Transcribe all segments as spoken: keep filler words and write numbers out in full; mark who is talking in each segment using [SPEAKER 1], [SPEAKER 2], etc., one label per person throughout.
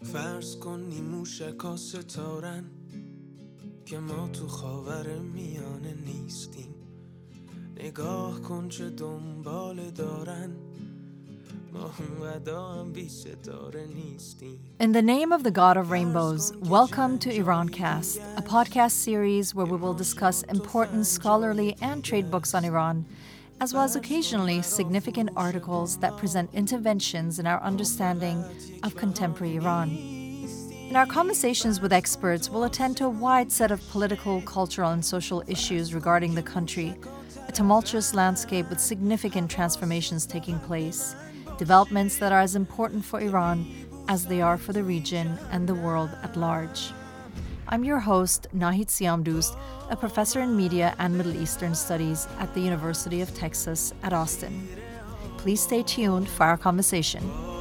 [SPEAKER 1] فرض کن نیموشکا ستارن که ما تو خاور میانه نیستیم. نگاه کن چه دنبال دارن ما اونقدر هم بی ستاره نیستیم.
[SPEAKER 2] In the name of the God of Rainbows, welcome to Irancast, a podcast series where we will discuss important scholarly and trade books on Iran, as well as occasionally significant articles that present interventions in our understanding of contemporary Iran. In our conversations with experts, we'll attend to a wide set of political, cultural, and social issues regarding the country, a tumultuous landscape with significant transformations taking place, developments that are as important for Iran as they are for the region and the world at large. I'm your host, Nahid Siamdoust, a professor in media and Middle Eastern studies at the University of Texas at Austin. Please stay tuned for our conversation.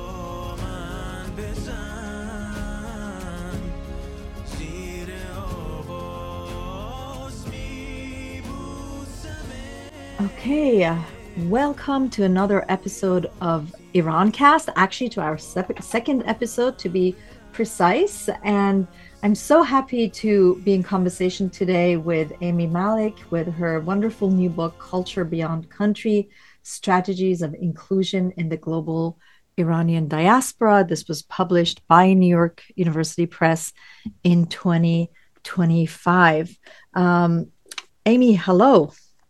[SPEAKER 2] Okay, uh, welcome to another episode of Irancast, actually to our sep- second episode to be precise. And I'm so happy to be in conversation today with Amy Malik with her wonderful new book, Culture Beyond Country, Strategies of Inclusion in the Global Iranian Diaspora. This was published by New York University Press in twenty twenty-five. Um, Amy, hello.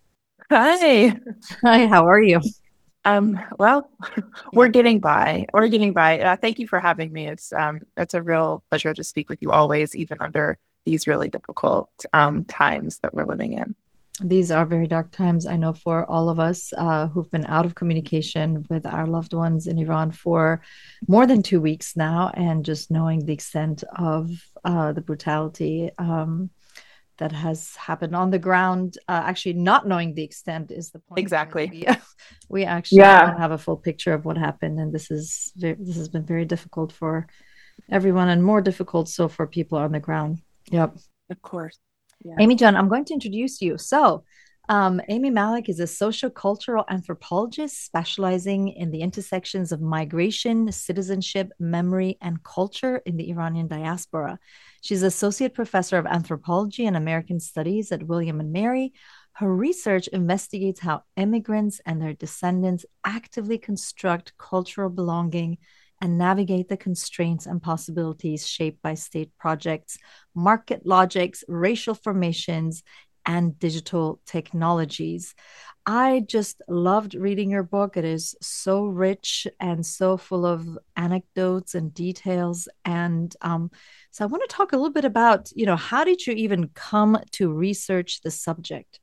[SPEAKER 3] Hi.
[SPEAKER 2] Hi, how are you?
[SPEAKER 3] Um, well, we're getting by. We're getting by. Uh, thank you for having me. It's um, it's a real pleasure to speak with you always, even under these really difficult um, times that we're living in.
[SPEAKER 2] These are very dark times, I know, for all of us uh, who've been out of communication with our loved ones in Iran for more than two weeks now, and just knowing the extent of uh, the brutality um, that has happened on the ground. Uh, actually, not knowing the extent is the point.
[SPEAKER 3] Exactly.
[SPEAKER 2] We, we actually
[SPEAKER 3] Yeah.
[SPEAKER 2] don't have a full picture of what happened, and this is very, this has been very difficult for everyone, and more difficult so for people on the ground. Yep.
[SPEAKER 3] Of course. Yeah.
[SPEAKER 2] Amy John, I'm going to introduce you. So, um, Amy Malik is a sociocultural anthropologist specializing in the intersections of migration, citizenship, memory, and culture in the Iranian diaspora. She's associate professor of anthropology and American studies at William and Mary. Her research investigates how immigrants and their descendants actively construct cultural belonging and navigate the constraints and possibilities shaped by state projects, market logics, racial formations, and digital technologies. I just loved reading your book. It is so rich and so full of anecdotes and details. And um, so I want to talk a little bit about, you know, how did you even come to research the subject?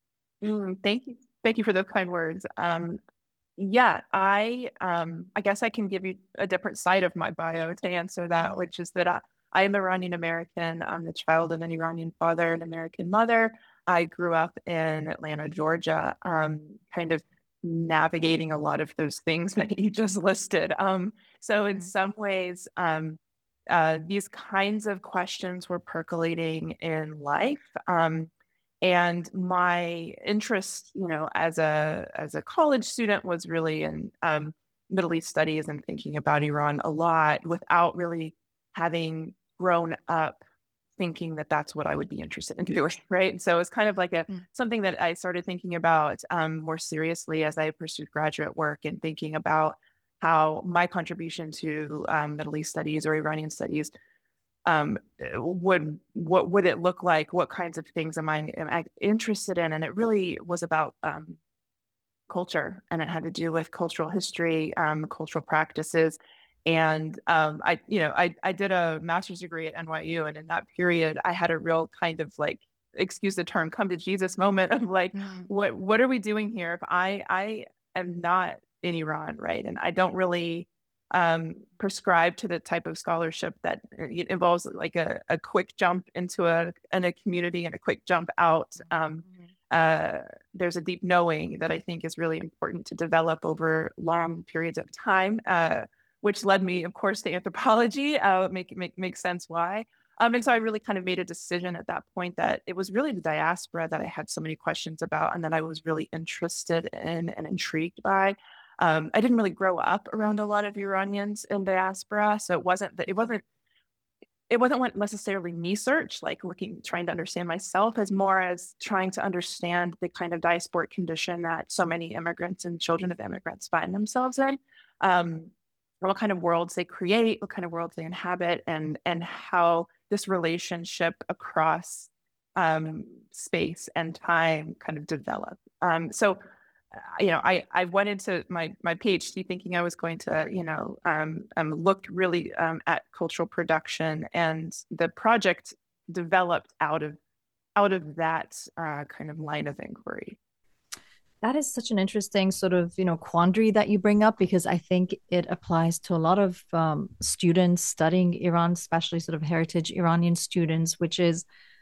[SPEAKER 3] Mm, thank you. Thank you for those kind words. Um, yeah, I um, I guess I can give you a different side of my bio to answer that, which is that I, I am Iranian American. I'm the child of an Iranian father and American mother. I grew up in Atlanta, Georgia, um, kind of navigating a lot of those things that you just listed. Um, so in some ways, um, uh, these kinds of questions were percolating in life. Um, and my interest, you know, as a as a college student was really in um, Middle East studies and thinking about Iran a lot without really having grown up thinking that that's what I would be interested in doing, right? And so it's kind of like a
[SPEAKER 2] Mm.
[SPEAKER 3] something that I started thinking about um, more seriously as I pursued graduate work and thinking about how my contribution to um, Middle East studies or Iranian studies um, would what would it look like? What kinds of things am I am I interested in? And it really was about um, culture, and it had to do with cultural history, um, cultural practices. And um, I, you know, I I did a master's degree at N Y U, and in that period, I had a real kind of like, excuse the term, come to Jesus moment of like,
[SPEAKER 2] Mm.
[SPEAKER 3] what what are we doing here? If I I am not in Iran, right, and I don't really um, prescribe to the type of scholarship that it involves like a, a quick jump into a in a community and a quick jump out. Um, uh, there's a deep knowing that I think is really important to develop over long periods of time. Uh, which led me, of course, to anthropology. Uh, make make makes sense why. Um, and so I really kind of made a decision at that point that it was really the diaspora that I had so many questions about, and that I was really interested in and intrigued by. Um, I didn't really grow up around a lot of Iranians in diaspora, so it wasn't that it wasn't it wasn't what necessarily research, like looking, trying to understand myself, as more as trying to understand the kind of diasporic condition that so many immigrants and children of immigrants find themselves in. Um, what kind of worlds they create, what kind of worlds they inhabit, and and how this relationship across um, space and time kind of develop. Um, so you know, I, I went into my, my PhD thinking I was going to, you know, um, um, look really um, at cultural production, and the project developed out of out of that uh, kind of line of inquiry.
[SPEAKER 2] That is such an interesting sort of, you know, quandary that you bring up, because I think it applies to a lot of um, students studying Iran, especially sort of heritage Iranian students, which is,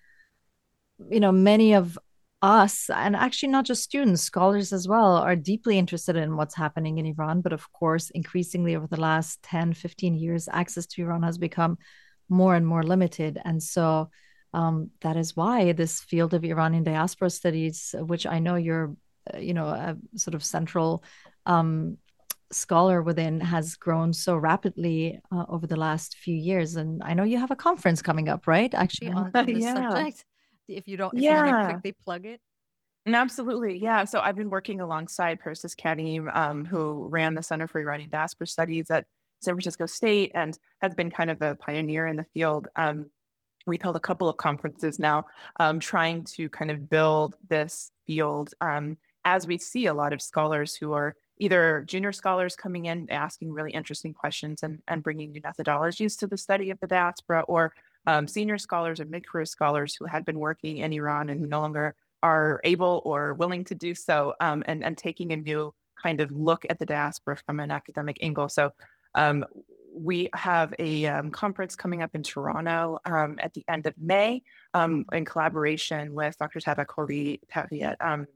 [SPEAKER 2] you know, many of us, and actually not just students, scholars as well, are deeply interested in what's happening in Iran. But of course, increasingly over the last ten, fifteen years, access to Iran has become more and more limited. And so um, that is why this field of Iranian diaspora studies, which I know you're, uh, you know, a sort of central um, scholar within, has grown so rapidly uh, over the last few years. And I know you have a conference coming up, right? Actually, on, on this
[SPEAKER 3] Yeah.
[SPEAKER 2] subject. If you don't, if you want to
[SPEAKER 3] Yeah.
[SPEAKER 2] quickly plug it.
[SPEAKER 3] And absolutely. Yeah. So I've been working alongside Persis Kadim, um, who ran the Center for Iranian Diaspora Studies at San Francisco State and has been kind of a pioneer in the field. Um, we've held a couple of conferences now, um, trying to kind of build this field, um, as we see a lot of scholars who are either junior scholars coming in, asking really interesting questions and, and bringing new methodologies to the study of the diaspora, or um, senior scholars or mid-career scholars who had been working in Iran and who no longer are able or willing to do so, um, and, and taking a new kind of look at the diaspora from an academic angle. So um, we have a um, conference coming up in Toronto um, at the end of May, um, in collaboration with Doctor Tabak Khoury at um,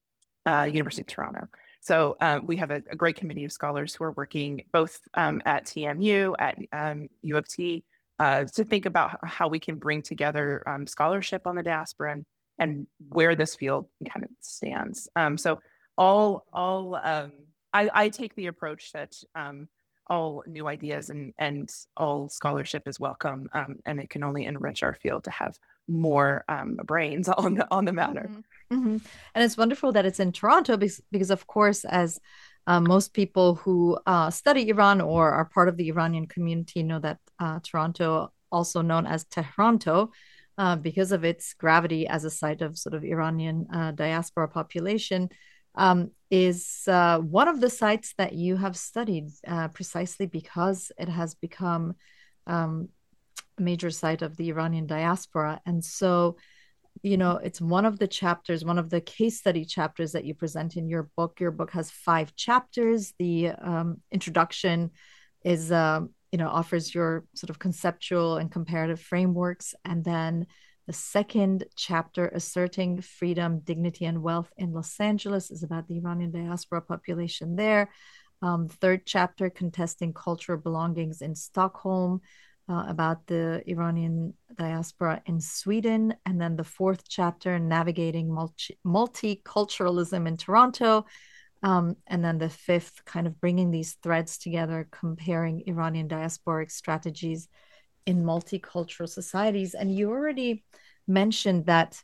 [SPEAKER 3] uh, University of Toronto. So uh, we have a, a great committee of scholars who are working both um, at T M U, at um, U of T, uh, to think about how we can bring together um, scholarship on the diaspora and, and where this field kind of stands. Um, so all, all um, I, I take the approach that um, all new ideas and, and all scholarship is welcome, um, and it can only enrich our field to have more um, brains on the, on the matter.
[SPEAKER 2] Mm-hmm. Mm-hmm. And it's wonderful that it's in Toronto because, because of course, as uh, most people who uh, study Iran or are part of the Iranian community know that uh, Toronto, also known as Tehranto, uh, because of its gravity as a site of sort of Iranian uh, diaspora population, um, is uh, one of the sites that you have studied uh, precisely because it has become um, a major site of the Iranian diaspora. And so, you know, it's one of the chapters, one of the case study chapters that you present in your book. Your book has five chapters. The um, introduction is, um, you know, offers your sort of conceptual and comparative frameworks. And then the second chapter, Asserting Freedom, Dignity, and Wealth in Los Angeles, is about the Iranian diaspora population there. Um, third chapter, Contesting Cultural Belongings in Stockholm, Uh, about the Iranian diaspora in Sweden. And then the fourth chapter, Navigating multi- Multiculturalism in Toronto. Um, and then the fifth, kind of bringing these threads together, comparing Iranian diasporic strategies in multicultural societies. And you already mentioned that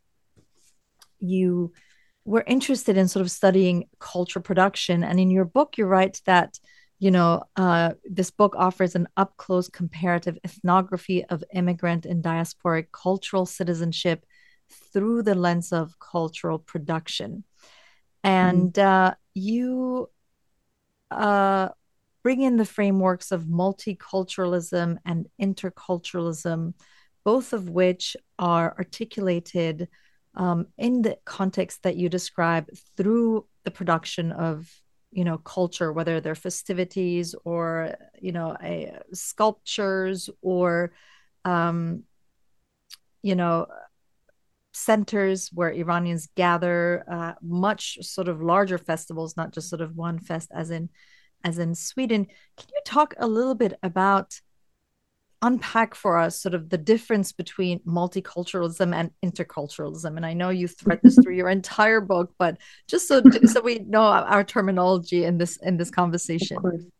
[SPEAKER 2] you were interested in sort of studying cultural production. And in your book, you write that you know, uh, this book offers an up-close comparative ethnography of immigrant and diasporic cultural citizenship through the lens of cultural production. And uh, you uh, bring in the frameworks of multiculturalism and interculturalism, both of which are articulated um, in the context that you describe through the production of you know, culture, whether they're festivities or, you know, a, sculptures or, um, you know, centers where Iranians gather, uh, much sort of larger festivals, not just sort of one fest as in, as in Sweden. Can you talk a little bit about unpack for us sort of the difference between multiculturalism and interculturalism? And I know you thread this through your entire book, but just so so we know our terminology in this in this conversation.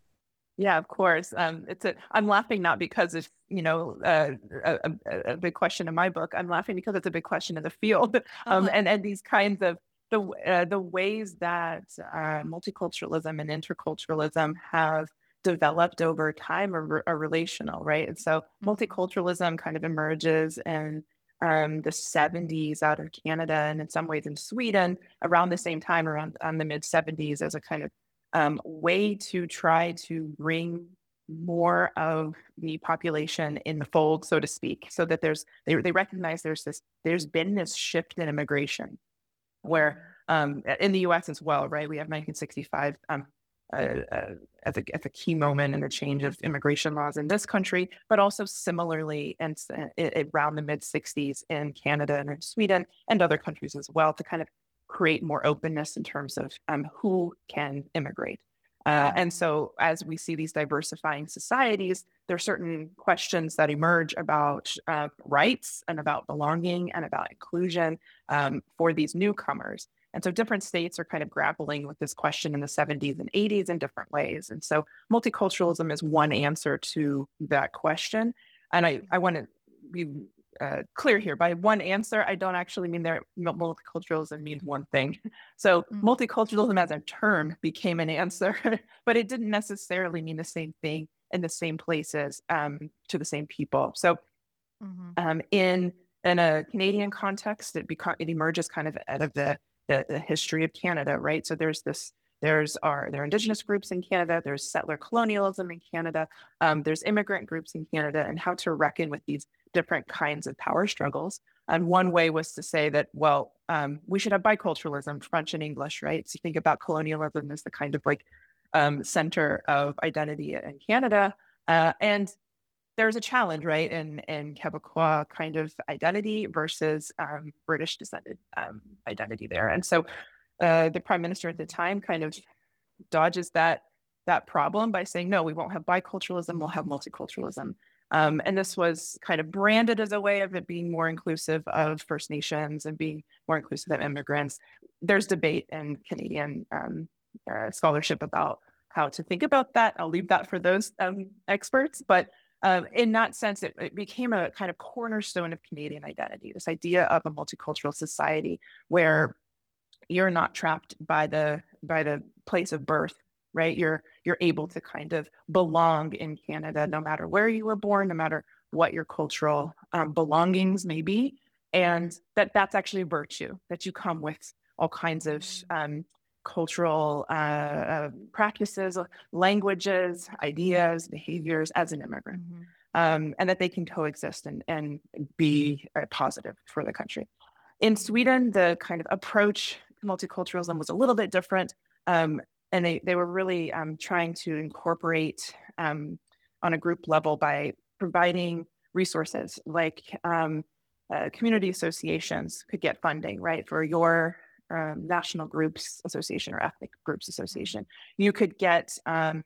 [SPEAKER 3] Yeah, of course. Um, it's a. I'm laughing not because it's you know uh, a, a, a big question in my book. I'm laughing because it's a big question in the field, um,
[SPEAKER 2] Uh-huh.
[SPEAKER 3] and and these kinds of the uh, the ways that uh, multiculturalism and interculturalism have developed over time are, are relational, right? And so multiculturalism kind of emerges in um, the seventies out of Canada, and in some ways in Sweden around the same time, around um, the mid seventies, as a kind of Um, way to try to bring more of the population in the fold, so to speak, so that there's they they recognize there's this there's been this shift in immigration, where um, in the U S as well, right? We have nineteen sixty-five um, uh, uh, as a as a key moment in the change of immigration laws in this country, but also similarly and uh, around the mid sixties in Canada and in Sweden and other countries as well, to kind of create more openness in terms of um, who can immigrate. Uh, and so as we see these diversifying societies, there are certain questions that emerge about uh, rights and about belonging and about inclusion um, for these newcomers. And so different states are kind of grappling with this question in the seventies and eighties in different ways. And so multiculturalism is one answer to that question. And I, I want to be Uh, clear here. By one answer, I don't actually mean that multiculturalism means one thing. So mm. multiculturalism as a term became an answer, but it didn't necessarily mean the same thing in the same places um, to the same people. So mm-hmm. um, in in a Canadian context, it, beca- it emerges kind of out of the, the the history of Canada, right? So there's this There's our there are indigenous groups in Canada. There's settler colonialism in Canada. Um, there's immigrant groups in Canada, and how to reckon with these different kinds of power struggles. And one way was to say that, well, um, we should have biculturalism, French and English, right? So you think about colonialism as the kind of like um, center of identity in Canada. Uh, and there's a challenge, right, in, in Quebecois kind of identity versus um, British descended um, identity there. And so uh, the prime minister at the time kind of dodges that, that problem by saying, no, we won't have biculturalism, we'll have multiculturalism. Um, and this was kind of branded as a way of it being more inclusive of First Nations and being more inclusive of immigrants. There's debate in Canadian um, uh, scholarship about how to think about that. I'll leave that for those um, experts. But um, in that sense, it, it became a kind of cornerstone of Canadian identity, this idea of a multicultural society where you're not trapped by the by the place of birth, right? You're you're able to kind of belong in Canada, no matter where you were born, no matter what your cultural um, belongings may be, and that that's actually a virtue, that you come with all kinds of um, cultural uh, uh, practices, languages, ideas, behaviors as an immigrant, mm-hmm. um, and that they can coexist and, and be uh, positive for the country. In Sweden, the kind of approach to multiculturalism was a little bit different. Um, And they, they were really um, trying to incorporate um, on a group level by providing resources like um, uh, community associations could get funding, right, for your um, national groups association or ethnic groups association. You could get um,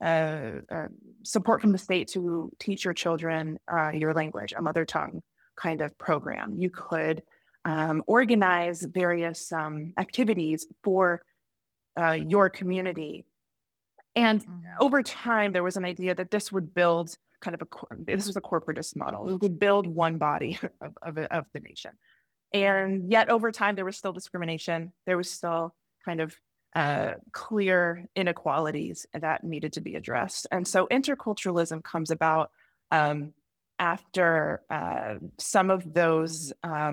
[SPEAKER 3] uh, uh, support from the state to teach your children uh, your language, a mother tongue kind of program. You could um, organize various um, activities for Uh, your community. And mm-hmm. over time, there was an idea that this would build kind of a, this was a corporatist model. It would build one body of, of, of the nation. And yet over time, there was still discrimination. There was still kind of uh, clear inequalities that needed to be addressed. And so interculturalism comes about um, after uh, some of those um,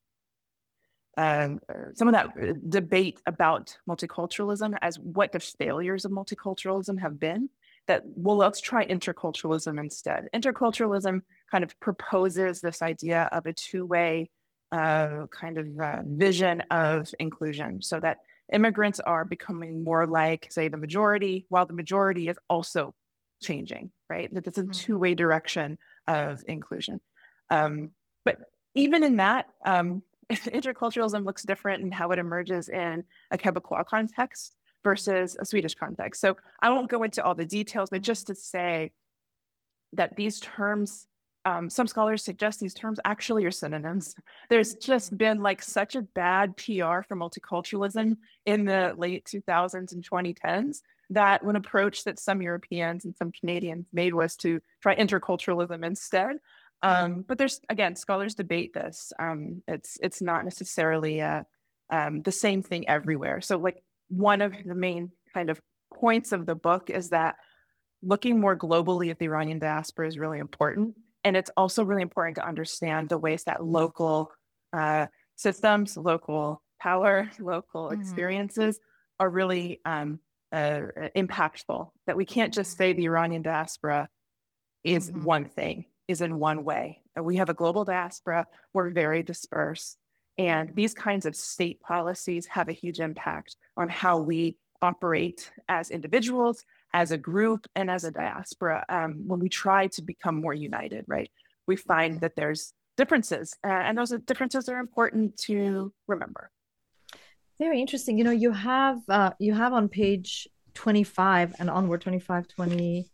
[SPEAKER 3] Um, some of that debate about multiculturalism as what the failures of multiculturalism have been, that, well, let's try interculturalism instead. Interculturalism kind of proposes this idea of a two-way uh, kind of uh, vision of inclusion, so that immigrants are becoming more like, say, the majority, while the majority is also changing, right? That it's a two-way direction of inclusion. Um, but even in that, um, interculturalism looks different in how it emerges in a Quebecois context versus a Swedish context. So I won't go into all the details, but just to say that these terms, um, some scholars suggest these terms actually are synonyms. There's just been like such a bad P R for multiculturalism in the late two thousands and twenty tens that one approach that some Europeans and some Canadians made was to try interculturalism instead. Um, but there's, again, scholars debate this. Um, it's it's not necessarily uh, um, the same thing everywhere. So like one of the main kind of points of the book is that looking more globally at the Iranian diaspora is really important. And it's also really important to understand the ways that local uh, systems, local power, local mm-hmm. experiences are really um, uh, impactful. That we can't just say the Iranian diaspora is mm-hmm. one thing, is in one way. We have a global diaspora, we're very dispersed. And these kinds of state policies have a huge impact on how we operate as individuals, as a group, and as a diaspora. Um, when we try to become more united, right? We find that there's differences, uh, and those differences are important to remember.
[SPEAKER 2] Very interesting. You know, you have uh, you have on page twenty-five and onward, twenty-five, twenty-six,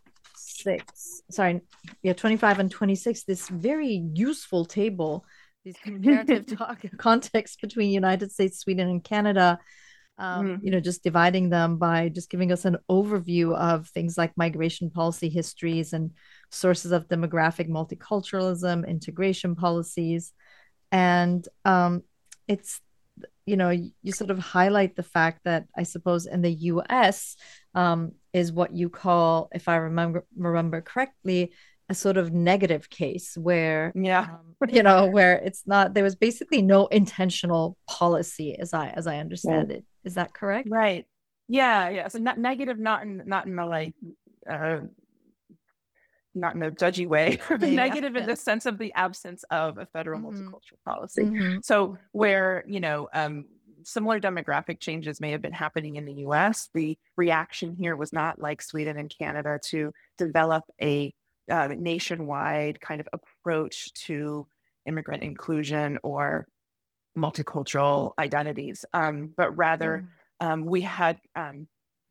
[SPEAKER 2] sorry, yeah, twenty-five and twenty-six, this very useful table, these comparative talk, context between United States, Sweden, and Canada. Um, mm-hmm. You know, just dividing them by just giving us an overview of things like migration policy histories and sources of demographic multiculturalism, integration policies. And um, it's, you know, you sort of highlight the fact that I suppose in the U S um, is what you call, if I remember remember correctly, a sort of negative case where,
[SPEAKER 3] yeah,
[SPEAKER 2] um, you know, where it's not, there was basically no intentional policy as I, as I understand yeah. it. Is that correct?
[SPEAKER 3] Right. Yeah. Yeah. So not negative, not in, not in the like, uh, not in a judgy way, but yeah, negative yeah. in the sense of the absence of a federal mm-hmm. multicultural policy. Mm-hmm. So where, you know, um, similar demographic changes may have been happening in the U S, the reaction here was not like Sweden and Canada to develop a Uh, nationwide kind of approach to immigrant inclusion or multicultural identities, um, but rather mm. um, we had, um,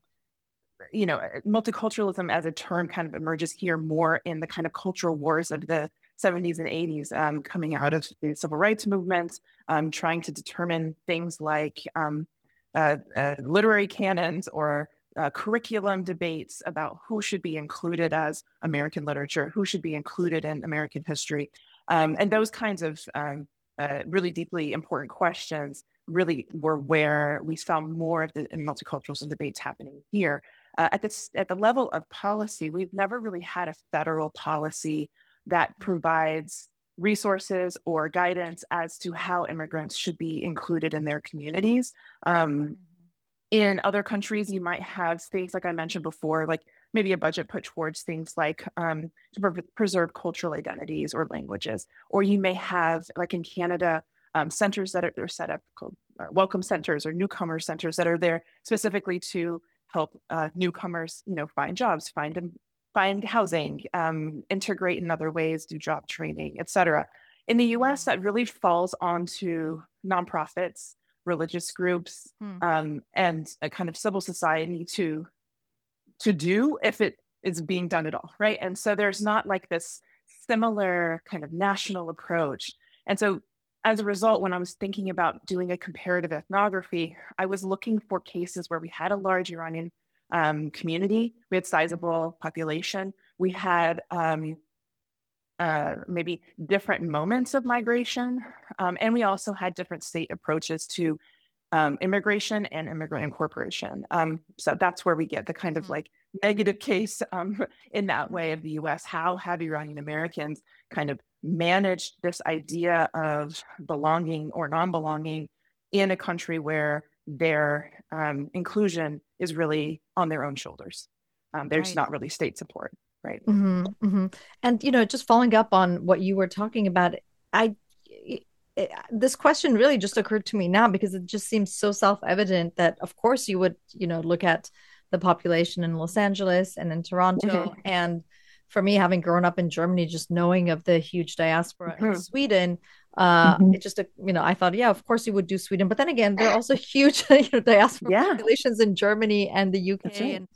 [SPEAKER 3] you know, multiculturalism as a term kind of emerges here more in the kind of cultural wars of the seventies and eighties, um, coming out of the civil rights movement, um, trying to determine things like um, uh, uh, literary canons or Uh, curriculum debates about who should be included as American literature, who should be included in American history. Um, and those kinds of um, uh, really deeply important questions really were where we found more of the multiculturalism debates happening here. Uh, at, this, at the level of policy, we've never really had a federal policy that provides resources or guidance as to how immigrants should be included in their communities. Um, In other countries, you might have things like I mentioned before, like maybe a budget put towards things like um, to pre- preserve cultural identities or languages. Or you may have, like in Canada, um, centers that are, are set up called uh, welcome centers or newcomer centers that are there specifically to help uh, newcomers, you know, find jobs, find them, find housing, um, integrate in other ways, do job training, et cetera. In the U S, that really falls onto nonprofits, religious groups, hmm. um, and a kind of civil society to to do if it is being done at all, right? And so there's not like this similar kind of national approach. And so as a result, when I was thinking about doing a comparative ethnography, I was looking for cases where we had a large Iranian um, community, we had sizable population, we had um, Uh, maybe different moments of migration. Um, and we also had different state approaches to um, immigration and immigrant incorporation. Um, so that's where we get the kind of like negative case um, in that way of the U S. How have Iranian Americans kind of managed this idea of belonging or non-belonging in a country where their um, inclusion is really on their own shoulders? Um, there's
[SPEAKER 2] Right.
[SPEAKER 3] not really state support. Right.
[SPEAKER 2] Mm-hmm, mm-hmm. And, you know, just following up on what you were talking about, I, it, this question really just occurred to me now because it just seems so self-evident that, of course, you would, you know, look at the population in Los Angeles and in Toronto. Mm-hmm. And for me, having grown up in Germany, just knowing of the huge diaspora mm-hmm. in Sweden, uh, mm-hmm. it just, you know, I thought, yeah, of course you would do Sweden. But then again, there are also huge you know, diaspora
[SPEAKER 3] yeah.
[SPEAKER 2] populations in Germany and the U K
[SPEAKER 3] right.
[SPEAKER 2] and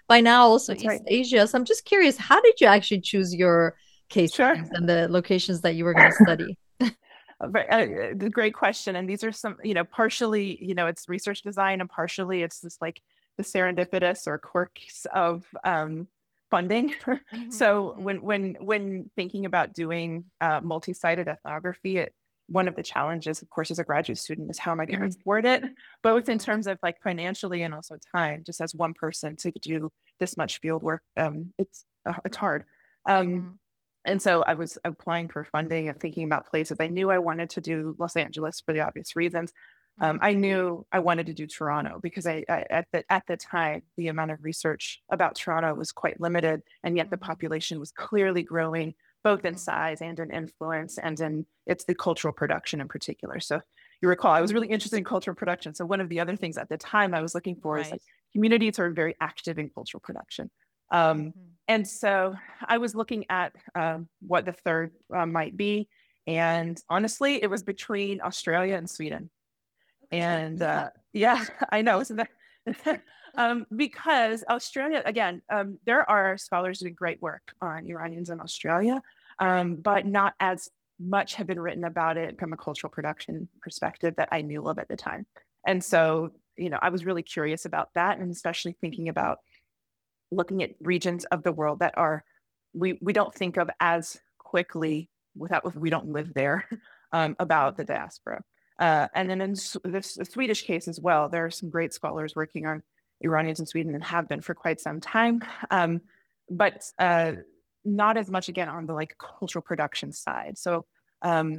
[SPEAKER 2] by now also
[SPEAKER 3] That's
[SPEAKER 2] East
[SPEAKER 3] right.
[SPEAKER 2] Asia. So I'm just curious, how did you actually choose your case
[SPEAKER 3] Sure.
[SPEAKER 2] studies and the locations that you were going to study?
[SPEAKER 3] A very- uh, great question. And these are some, you know, partially, you know, it's research design, and partially it's just like the serendipitous or quirks of um, funding. So when when when thinking about doing uh, multi-sided ethnography, it, one of the challenges, of course, as a graduate student, is how am I going to afford it, both in terms of like financially and also time. Just as one person to do this much field work, um, it's uh, it's hard. Um, And so I was applying for funding and thinking about places. I knew I wanted to do Los Angeles for the obvious reasons. Um, I knew I wanted to do Toronto because I, I at the at the time the amount of research about Toronto was quite limited, and yet the population was clearly growing, both in size and in influence, and in it's the cultural production in particular. So you recall I was really interested in cultural production. So one of the other things at the time I was looking for is like communities are very active in cultural production. Um, And so I was looking at um, what the third uh, might be. And honestly, it was between Australia and Sweden. And uh, yeah, I know. Isn't that? um, because Australia, again, um, there are scholars doing great work on Iranians in Australia, um, but not as much have been written about it from a cultural production perspective that I knew of at the time. And so, you know, I was really curious about that, and especially thinking about looking at regions of the world that are we we don't think of as quickly without we don't live there um, about the diaspora. Uh, and then in this the Swedish case as well, there are some great scholars working on Iranians in Sweden and have been for quite some time, um, but uh, not as much again on the like cultural production side. So um,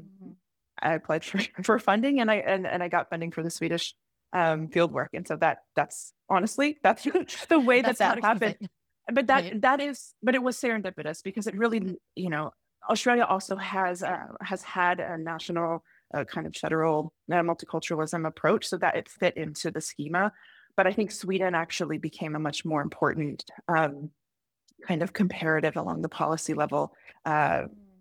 [SPEAKER 3] I applied for, for funding, and I and, and I got funding for the Swedish um, field work, and so that that's honestly that's the way that that happened. But that right. that is, but it was serendipitous because it really, you know, Australia also has uh, has had a national uh, kind of federal uh, multiculturalism approach, so that it fit into the schema. But I think Sweden actually became a much more important um, kind of comparative along the policy level, uh,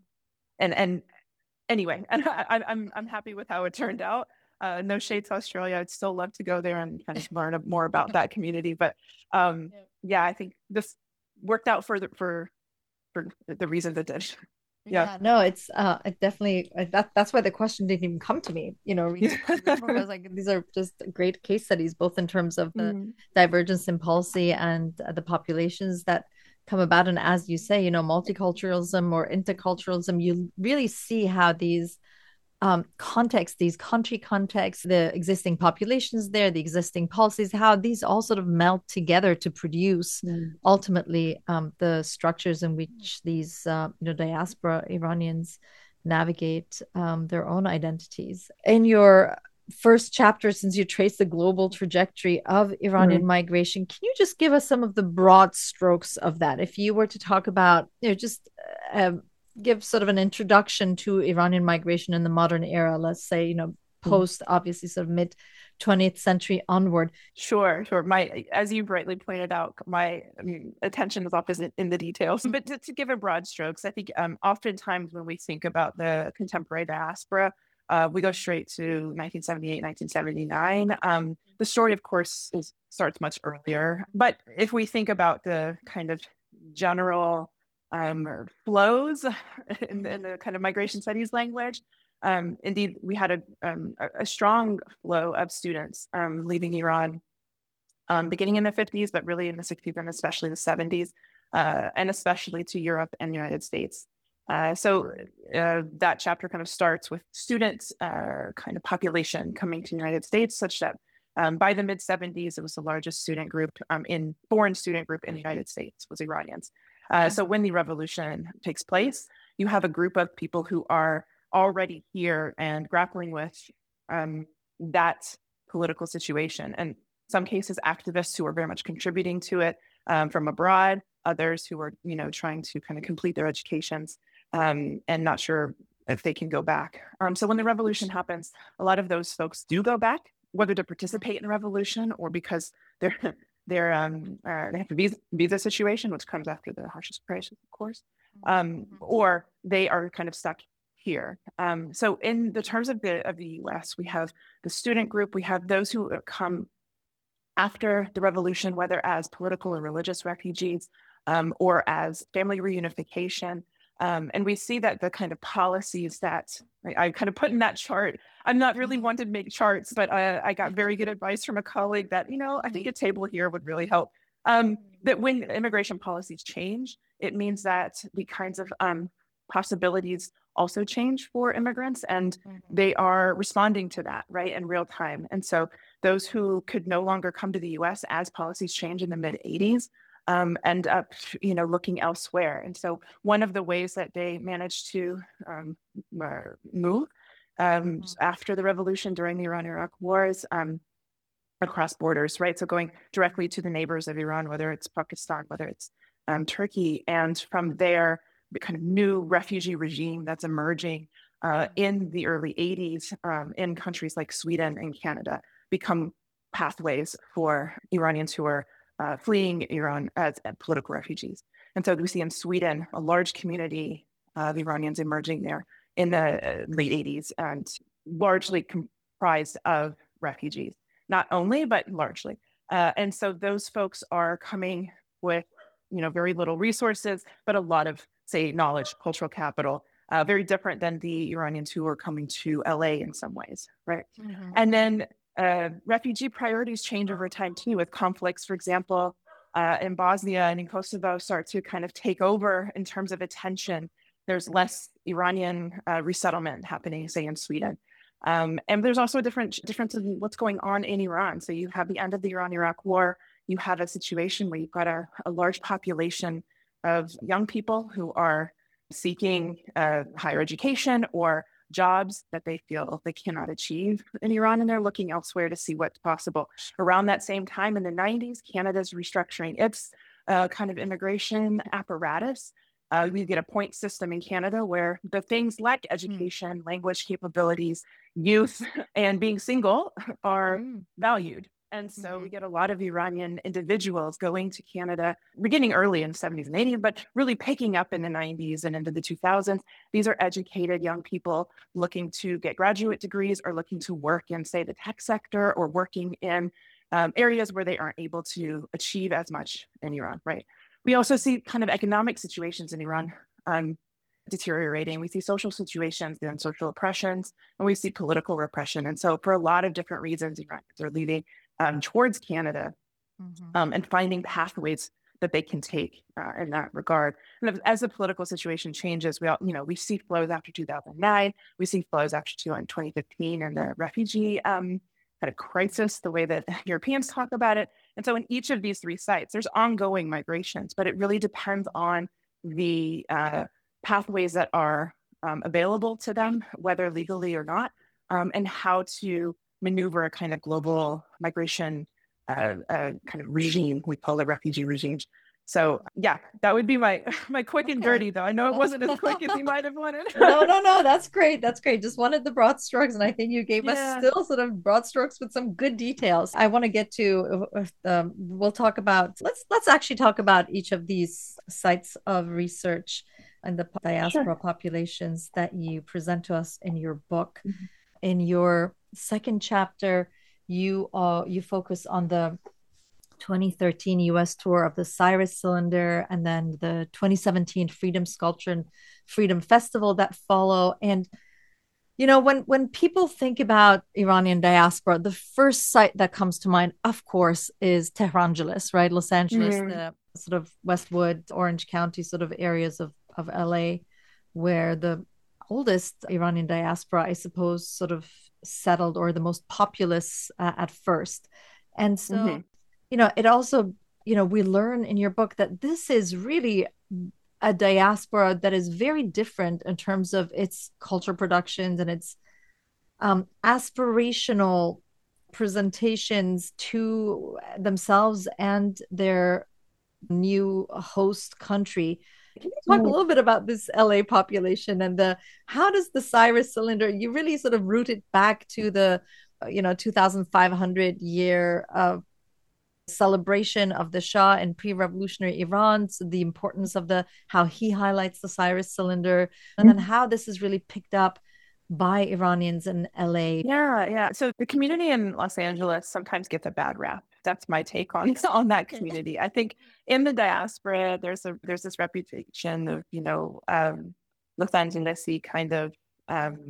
[SPEAKER 3] and and anyway, and I, I'm I'm happy with how it turned out. Uh, no shade to Australia. I'd still love to go there and kind of learn more about that community. But um, yeah, I think this worked out for the for for the reasons it did.
[SPEAKER 2] Yeah,
[SPEAKER 3] Yeah,
[SPEAKER 2] no, it's uh it definitely that that's why the question didn't even come to me, you know, research, because like these are just great case studies, both in terms of the
[SPEAKER 3] Mhm.
[SPEAKER 2] divergence in policy and uh, the populations that come about. And as you say, you know, multiculturalism or interculturalism, you really see how these um, context, these country contexts, the existing populations there, the existing policies, how these all sort of melt together to produce mm. ultimately um, the structures in which these uh, you know diaspora Iranians navigate um, their own identities. In your first chapter, since you trace the global trajectory of Iranian mm. migration, can you just give us some of the broad strokes of that? If you were to talk about, you know, just um, give sort of an introduction to Iranian migration in the modern era, let's say, you know, post obviously sort of mid twentieth century onward.
[SPEAKER 3] Sure, sure. My, as you rightly pointed out, my I mean, attention is often in the details. But to, to give it broad strokes, I think um, oftentimes when we think about the contemporary diaspora, uh, we go straight to nineteen seventy-eight, nineteen seventy-nine. Um, the story, of course, is, starts much earlier. But if we think about the kind of general um, flows in, in the kind of migration studies language, um, indeed, we had a, um, a strong flow of students um, leaving Iran, um, beginning in the fifties, but really in the sixties and especially the seventies, uh, and especially to Europe and the United States. Uh, so uh, that chapter kind of starts with students, uh, kind of population coming to the United States, such that um, by the mid seventies, it was the largest student group um, in foreign student group in the United States was Iranians. Uh, so when the revolution takes place, you have a group of people who are already here and grappling with um, that political situation. And some cases, activists who are very much contributing to it um, from abroad, others who are, you know, trying to kind of complete their educations um, and not sure if they can go back. Um, so when the revolution happens, a lot of those folks do go back, whether to participate in the revolution or because they're They're um uh, they have a visa, visa situation, which comes after the harshest crisis, of course, um, or they are kind of stuck here. Um, so in the terms of the of the U S, we have the student group, we have those who come after the revolution, whether as political or religious refugees, um, or as family reunification. Um, and we see that the kind of policies that I, I kind of put in that chart, I'm not really one to make charts, but I, I got very good advice from a colleague that, you know, I think a table here would really help. Um, that when immigration policies change, it means that the kinds of um, possibilities also change for immigrants, and they are responding to that, right, in real time. And so those who could no longer come to the U S as policies change in the mid eighties um, end up, you know, looking elsewhere. And so one of the ways that they managed to um, move um, after the revolution during the Iran-Iraq wars um, across borders, right? So going directly to the neighbors of Iran, whether it's Pakistan, whether it's um, Turkey, and from there, the kind of new refugee regime that's emerging uh, in the early eighties um, in countries like Sweden and Canada become pathways for Iranians who are uh, fleeing Iran as uh, political refugees. And so we see in Sweden a large community of Iranians emerging there in the late eighties and largely comprised of refugees. Not only, but largely. Uh, and so those folks are coming with, you know, very little resources, but a lot of, say, knowledge, cultural capital, uh, very different than the Iranians who are coming to L A in some ways, right? Mm-hmm. And then uh, refugee priorities change over time too, with conflicts, for example, uh, in Bosnia and in Kosovo start to kind of take over in terms of attention. There's less Iranian uh, resettlement happening, say, in Sweden. Um, and there's also a different difference in what's going on in Iran. So you have the end of the Iran-Iraq war. You have a situation where you've got a, a large population of young people who are seeking uh, higher education or jobs that they feel they cannot achieve in Iran, and they're looking elsewhere to see what's possible. Around that same time in the nineties, Canada's restructuring its uh, kind of immigration apparatus. Uh, we get a point system in Canada where the things like education, mm. language capabilities, youth, and being single are mm. valued. And so mm-hmm. we get a lot of Iranian individuals going to Canada, beginning early in the seventies and eighties, but really picking up in the nineties and into the two thousands. These are educated young people looking to get graduate degrees or looking to work in, say, the tech sector or working in um, areas where they aren't able to achieve as much in Iran, right? We also see kind of economic situations in Iran um, deteriorating. We see social situations and social oppressions, and we see political repression. And so for a lot of different reasons, Iranians are leaving um, towards Canada mm-hmm. um, and finding pathways that they can take uh, in that regard. And as the political situation changes, we all, you know, we see flows after two thousand nine, we see flows after twenty fifteen and the refugee um, kind of crisis, the way that Europeans talk about it. And so in each of these three sites, there's ongoing migrations, but it really depends on the uh, pathways that are um, available to them, whether legally or not, um, and how to maneuver a kind of global migration uh, uh, kind of regime. We call it refugee regimes. So yeah, that would be my my quick and dirty, though. I know it wasn't as quick as you might have wanted.
[SPEAKER 2] no, no, no. That's great. That's great. Just wanted the broad strokes. And I think you gave yeah. us still sort of broad strokes with some good details. I want to get to, um, we'll talk about, let's, let's actually talk about each of these sites of research and the diaspora sure. populations that you present to us in your book. Mm-hmm. In your second chapter, you uh, you focus on the twenty thirteen U S tour of the Cyrus Cylinder, and then the twenty seventeen Freedom Sculpture and Freedom Festival that follow. And, you know, when, when people think about Iranian diaspora, the first site that comes to mind, of course, is Tehrangeles, right? Los Angeles, mm. the sort of Westwood, Orange County sort of areas of, of L A, where the oldest Iranian diaspora, I suppose, sort of settled, or the most populous uh, at first. And so, mm-hmm. you know, it also, you know, we learn in your book that this is really a diaspora that is very different in terms of its culture productions and its um, aspirational presentations to themselves and their new host country. Can you talk a little bit about this L A population and the how does the Cyrus Cylinder, you really sort of root it back to the, you know, two thousand five hundred year of celebration of the Shah in pre-revolutionary Iran, so the importance of the, how he highlights the Cyrus Cylinder, and then how this is really picked up by Iranians in L A.
[SPEAKER 3] Yeah, yeah. So the community in Los Angeles sometimes gets a bad rap. that's my take on on that community. I think in the diaspora, there's a there's this reputation of, you know, um, Los Angeles-y kind of, um,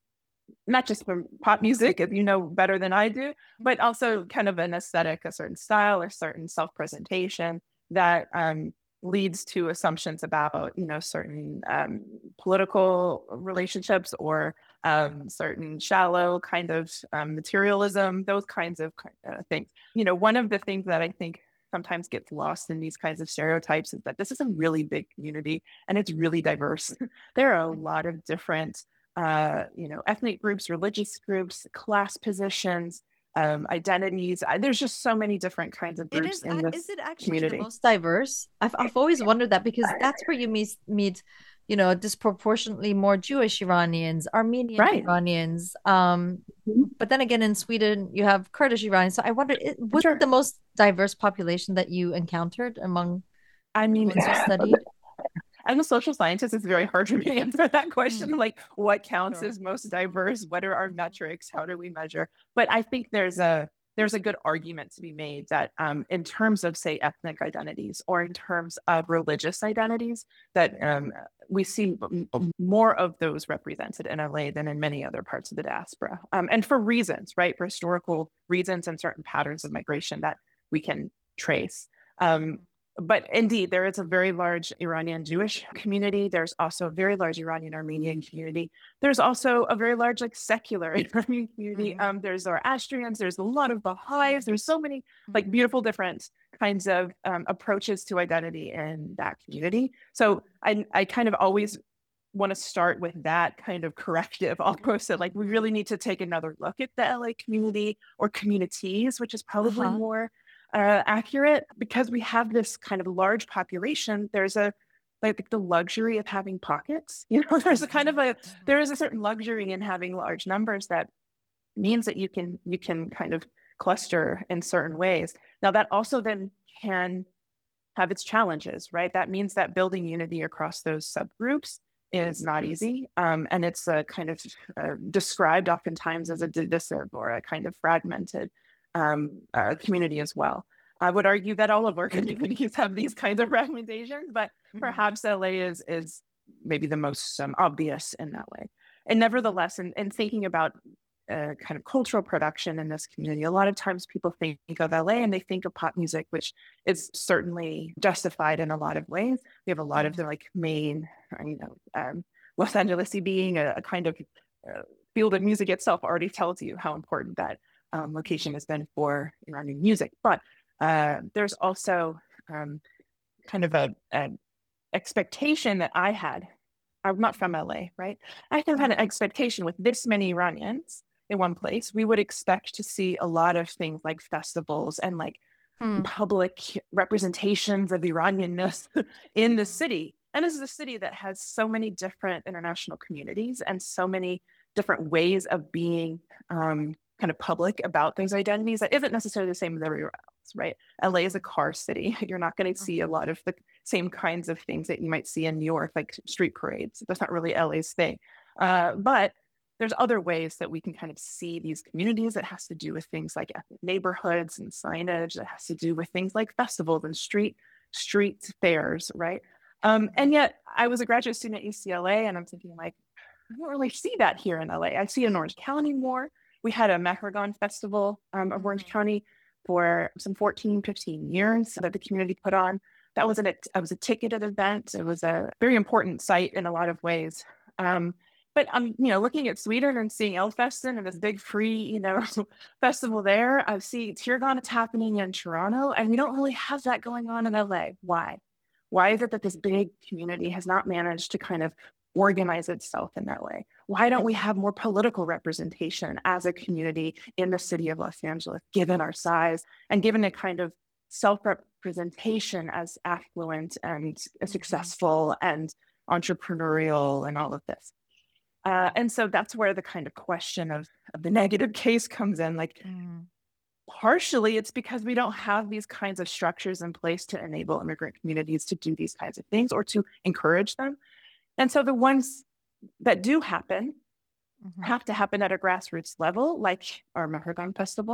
[SPEAKER 3] not just from pop music, as you know better than I do, but also kind of an aesthetic, a certain style or certain self-presentation that um, leads to assumptions about, you know, certain um, political relationships or um, certain shallow kind of um, materialism, those kinds of uh, things. You know, one of the things that I think sometimes gets lost in these kinds of stereotypes is that this is a really big community and it's really diverse. There are a lot of different, uh, you know, ethnic groups, religious groups, class positions, um, identities. I, there's just so many different kinds of
[SPEAKER 2] It
[SPEAKER 3] groups
[SPEAKER 2] is.
[SPEAKER 3] in
[SPEAKER 2] ac-
[SPEAKER 3] this
[SPEAKER 2] Is it actually
[SPEAKER 3] community.
[SPEAKER 2] the most diverse? I've I've always wondered that because that's where you meet meet, you know, disproportionately more Jewish Iranians, Armenian
[SPEAKER 3] Right.
[SPEAKER 2] Iranians. Um, but then again, in Sweden, you have Kurdish Iranians. So I wonder, it, was
[SPEAKER 3] Sure.
[SPEAKER 2] it the most diverse population that you encountered among
[SPEAKER 3] I
[SPEAKER 2] the
[SPEAKER 3] mean,
[SPEAKER 2] ones you studied?
[SPEAKER 3] I'm a social scientist. It's very hard for me to answer that question.
[SPEAKER 2] Mm.
[SPEAKER 3] Like, what counts
[SPEAKER 2] Sure.
[SPEAKER 3] as most diverse? What are our metrics? How do we measure? But I think there's a there's a good argument to be made that um, in terms of, say, ethnic identities or in terms of religious identities, that um, we see m- more of those represented in L A than in many other parts of the diaspora. Um, and for reasons, right? For historical reasons and certain patterns of migration that we can trace. Um, But indeed, there is a very large Iranian Jewish community. There's also a very large Iranian Armenian community. There's also a very large, like, secular Iranian community.
[SPEAKER 2] Mhm.
[SPEAKER 3] Um, there's Zoroastrians. There's a lot of Baha'is. There's so many, like, beautiful different kinds of um, approaches to identity in that community. So I, I kind of always want to start with that kind of corrective almost. So, like, we really need to take another look at the L A community or communities, which is probably
[SPEAKER 2] Uh-huh.
[SPEAKER 3] more uh, accurate, because we have this kind of large population. There's a like the luxury of having pockets. You know, there's a kind of a there is a certain luxury in having large numbers that means that you can you can kind of cluster in certain ways. Now that also then can have its challenges, right? That means that building unity across those subgroups is not easy. Um, and it's a kind of uh, described oftentimes as a divisive or a kind of fragmented um, uh, community as well. I would argue that all of our communities have these kinds of fragmentations, but perhaps L A is is maybe the most um, obvious in that way. And nevertheless, in, in thinking about uh, kind of cultural production in this community, a lot of times people think of L A and they think of pop music, which is certainly justified in a lot of ways. We have a lot of the like main, you know, um, Los Angeles being a, a kind of uh, field of music itself already tells you how important that um, location has been for Iranian music. But uh, there's also um, kind of a, an expectation that I had. I'm not from L A, right? I kind of had an expectation with this many Iranians in one place. We would expect to see a lot of things like festivals and like
[SPEAKER 2] Hmm.
[SPEAKER 3] public representations of Iranianness in the city. And this is a city that has so many different international communities and so many different ways of being um, kind of public about those identities that isn't necessarily the same as everywhere else, right? L A is a car city. You're not going to see a lot of the same kinds of things that you might see in New York, like street parades. That's not really L A's thing. Uh, but there's other ways that we can kind of see these communities that has to do with things like ethnic neighborhoods and signage, that has to do with things like festivals and street street fairs, right? Um, and yet I was a graduate student at U C L A and I'm thinking like, I don't really see that here in L A. I see it in Orange County more. We had a Mahragan Festival um, of Orange County for some fourteen, fifteen years that the community put on. That was, an, it was a ticketed event. It was a very important site in a lot of ways. Um, but I'm, you know, looking at Sweden and seeing Elfesten and this big free, you know, festival there. I see Tirgan, it's happening in Toronto, and we don't really have that going on in L A. Why? Why is it that this big community has not managed to kind of organize itself in that way? Why don't we have more political representation as a community in the city of Los Angeles, given our size and given a kind of self-representation as affluent and successful and entrepreneurial and all of this? Uh, and so that's where the kind of question of, of the negative case comes in. Like,
[SPEAKER 2] Mm.
[SPEAKER 3] partially it's because we don't have these kinds of structures in place to enable immigrant communities to do these kinds of things or to encourage them. And so the ones that do happen
[SPEAKER 2] Mhm.
[SPEAKER 3] have to happen at a grassroots level, like our Mahragan Festival.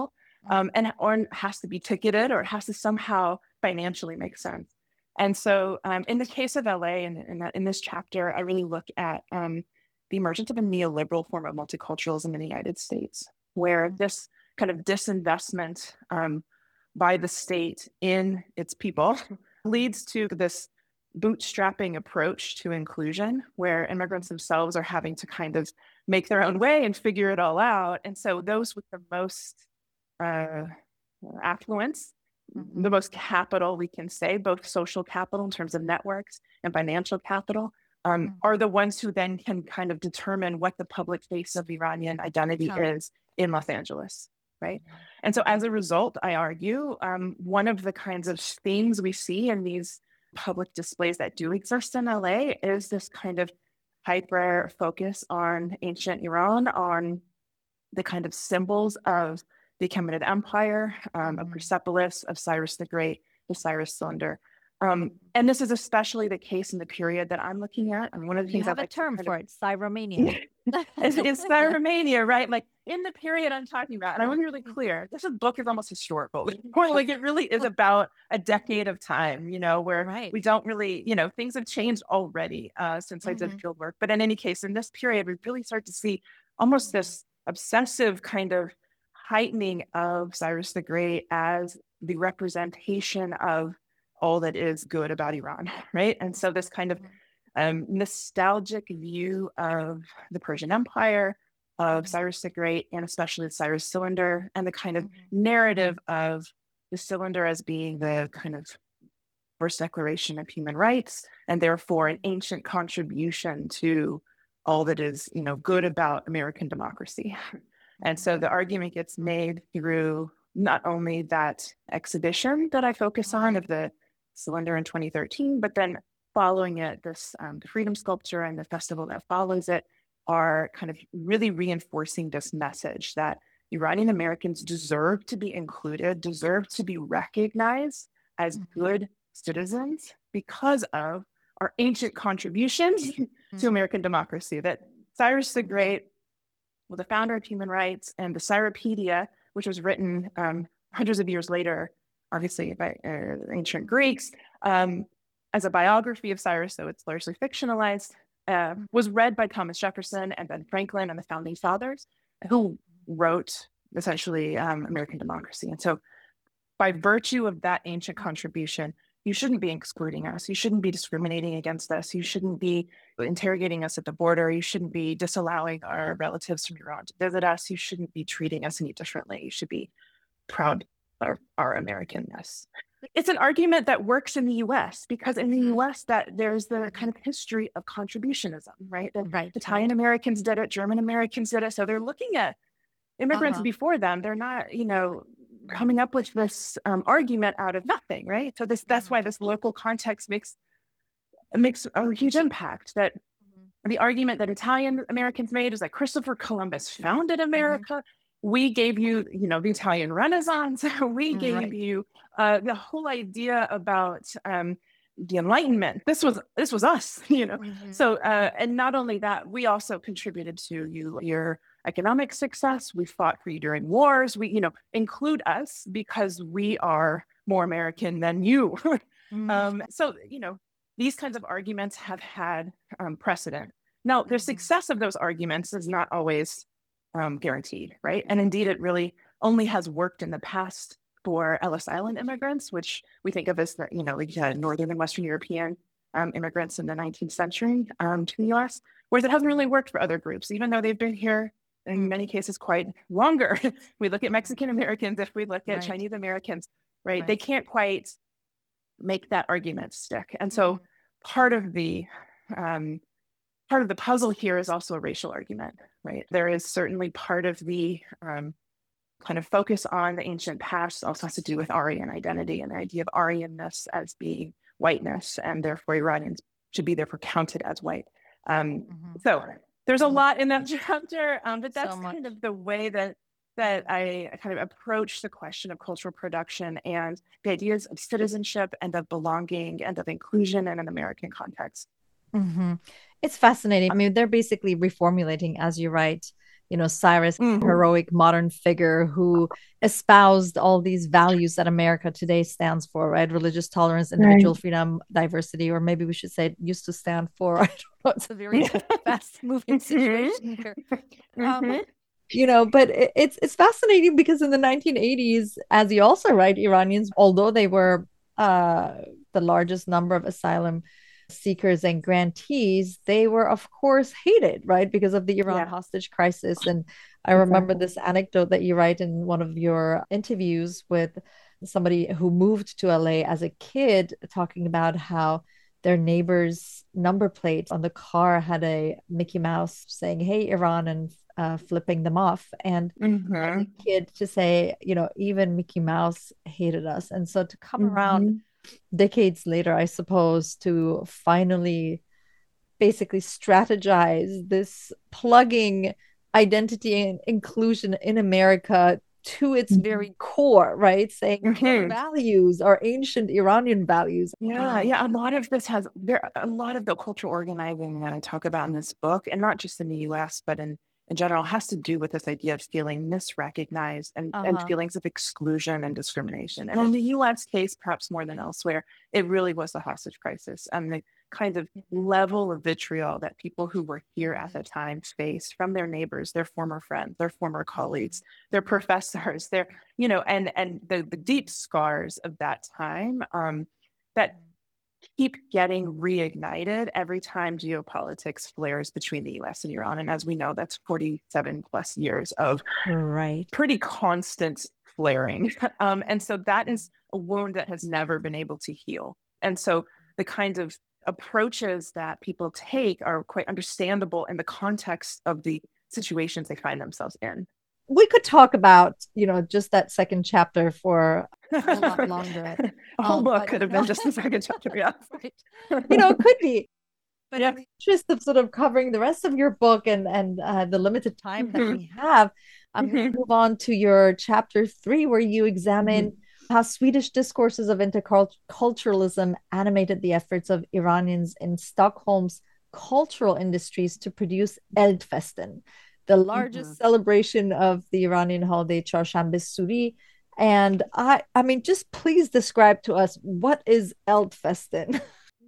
[SPEAKER 3] um, and or has to be ticketed, or it has to somehow financially make sense. And so um, in the case of L A, and in, in, in this chapter, I really look at um, the emergence of a neoliberal form of multiculturalism in the United States, where this kind of disinvestment um, by the state in its people leads to this bootstrapping approach to inclusion, where immigrants themselves are having to kind of make their own way and figure it all out. And so those with the most uh, affluence, mm-hmm. the most capital, we can say, both social capital in terms of networks and financial capital, um, mm-hmm. are the ones who then can kind of determine what the public face of Iranian identity oh. is in Los Angeles, right? Mm-hmm. And so as a result, I argue, um, one of the kinds of themes we see in these public displays that do exist in L A is this kind of hyper focus on ancient Iran, on the kind of symbols of the Achaemenid Empire, um, of Persepolis, of Cyrus the Great, the Cyrus cylinder. Um, and this is especially the case in the period that I'm looking at. And one of the things
[SPEAKER 2] you have
[SPEAKER 3] I
[SPEAKER 2] a
[SPEAKER 3] like
[SPEAKER 2] term for of, it, Cyromania.
[SPEAKER 3] it's, it's Cyromania, right? Like in the period I'm talking about, and I want to be really clear, this book is almost historical. Like it really is about a decade of time, you know, where right. we don't really, you know, things have changed already uh, since mm-hmm. I did field work. But in any case, in this period, we really start to see almost this obsessive kind of heightening of Cyrus the Great as the representation of all that is good about Iran, right? And so this kind of um, nostalgic view of the Persian Empire, of Cyrus the Great, and especially the Cyrus cylinder, and the kind of mm-hmm. narrative of the cylinder as being the kind of first declaration of human rights, and therefore an ancient contribution to all that is, you know, good about American democracy. And so the argument gets made through not only that exhibition that I focus on of the cylinder in twenty thirteen, but then following it, this um, the Freedom Sculpture and the festival that follows it are kind of really reinforcing this message that Iranian Americans deserve to be included, deserve to be recognized as good citizens because of our ancient contributions mm-hmm. to American democracy. That Cyrus the Great, well, the founder of human rights, and the Cyropedia, which was written um, hundreds of years later, obviously by uh, ancient Greeks, um, as a biography of Cyrus, so it's largely fictionalized, uh, was read by Thomas Jefferson and Ben Franklin and the founding fathers, who wrote essentially um, American democracy. And so by virtue of that ancient contribution, you shouldn't be excluding us. You shouldn't be discriminating against us. You shouldn't be interrogating us at the border. You shouldn't be disallowing our relatives from Iran to visit us. You shouldn't be treating us any differently. You should be proud of our Americanness. It's an argument that works in the U S because in the U S that there's the kind of history of contributionism, right? That right. Italian Americans did it, German Americans did it. So they're looking at immigrants uh-huh. before them. They're not, you know, coming up with this um, argument out of nothing, right? So this that's why this local context makes makes a huge impact. That mm-hmm. the argument that Italian Americans made is that Christopher Columbus founded America. Mm-hmm. We gave you, you know, the Italian Renaissance. We gave right. you uh, the whole idea about um, the Enlightenment. This was this was us, you know. Mm-hmm. So uh, and not only that, we also contributed to you your economic success. We fought for you during wars. We, you know, include us because we are more American than you. mm-hmm. um, so, you know, these kinds of arguments have had um, precedent. Now, the success of those arguments is not always um, guaranteed, right? And indeed, it really only has worked in the past for Ellis Island immigrants, which we think of as the, you know, like uh, Northern and Western European um, immigrants in the nineteenth century um, to the U S, whereas it hasn't really worked for other groups, even though they've been here in many cases quite longer. We look at Mexican Americans, if we look at right. Chinese Americans, right? right? They can't quite make that argument stick. And so part of the um, part of the puzzle here is also a racial argument, right? There is certainly part of the um, kind of focus on the ancient past also has to do with Aryan identity and the idea of Aryanness as being whiteness, and therefore Iranians should be therefore counted as white. Um, mm-hmm. So there's a lot in that chapter, um, but that's so kind of the way that that I kind of approach the question of cultural production and the ideas of citizenship and of belonging and of inclusion in an American context.
[SPEAKER 2] Mm-hmm. It's fascinating. I mean, they're basically reformulating, as you write, you know, Cyrus,
[SPEAKER 3] Mhm.
[SPEAKER 2] heroic modern figure who espoused all these values that America today stands for, right? Religious tolerance, individual
[SPEAKER 4] Right.
[SPEAKER 2] freedom, diversity, or maybe we should say it used to stand for. I don't know. It's a very fast moving situation here. Um,
[SPEAKER 3] Mhm.
[SPEAKER 2] you know, but it, it's it's fascinating because in the nineteen eighties, as you also write, Iranians, although they were uh, the largest number of asylum seekers and grantees, they were of course hated, right, because of the Iran
[SPEAKER 3] Yeah,
[SPEAKER 2] hostage crisis. And I remember
[SPEAKER 4] Exactly.
[SPEAKER 2] this anecdote that you write in one of your interviews with somebody who moved to L A as a kid, talking about how their neighbor's number plate on the car had a Mickey Mouse saying, "Hey, Iran," and uh, flipping them off. And as a
[SPEAKER 3] Mhm.
[SPEAKER 2] kid to say, you know, even Mickey Mouse hated us. And so to come around
[SPEAKER 4] Mhm.
[SPEAKER 2] decades later, I suppose, to finally basically strategize this plugging identity and inclusion in America to its
[SPEAKER 4] Mhm.
[SPEAKER 2] very core, right? Saying our
[SPEAKER 3] Mhm.
[SPEAKER 2] values, our ancient Iranian values.
[SPEAKER 3] Yeah, yeah. A lot of this has there a lot of the cultural organizing that I talk about in this book, and not just in the U S, but in in general, has to do with this idea of feeling misrecognized and, and
[SPEAKER 2] Uh-huh.
[SPEAKER 3] feelings of exclusion and discrimination. And in the U S case, perhaps more than elsewhere, it really was the hostage crisis and the kind of level of vitriol that people who were here at the time faced from their neighbors, their former friends, their former colleagues, their professors, their, you know, and and the, the deep scars of that time. Um, that keep getting reignited every time geopolitics flares between the U S and Iran. And as we know, that's forty-seven plus years of
[SPEAKER 2] Right.
[SPEAKER 3] pretty constant flaring. Um, and so that is a wound that has never been able to heal. And so the kinds of approaches that people take are quite understandable in the context of the situations they find themselves in.
[SPEAKER 2] We could talk about, you know, just that second chapter for a whole lot longer.
[SPEAKER 3] A whole
[SPEAKER 2] Um,
[SPEAKER 3] book
[SPEAKER 2] but
[SPEAKER 3] could have
[SPEAKER 2] you know,
[SPEAKER 3] been just the second chapter. Yeah.
[SPEAKER 2] right. You know, it could be. But
[SPEAKER 3] Yeah.
[SPEAKER 2] in the interest of sort of covering the rest of your book and and uh, the limited time that
[SPEAKER 3] Mhm.
[SPEAKER 2] we have, I'm going
[SPEAKER 3] Mhm.
[SPEAKER 2] to move on to your chapter three, where you examine
[SPEAKER 3] Mhm.
[SPEAKER 2] how Swedish discourses of interculturalism animated the efforts of Iranians in Stockholm's cultural industries to produce Eldfesten, the largest
[SPEAKER 3] Mhm.
[SPEAKER 2] celebration of the Iranian holiday Chorshanbe Suri. And I, I mean, just please describe to us, what is Eldfesten?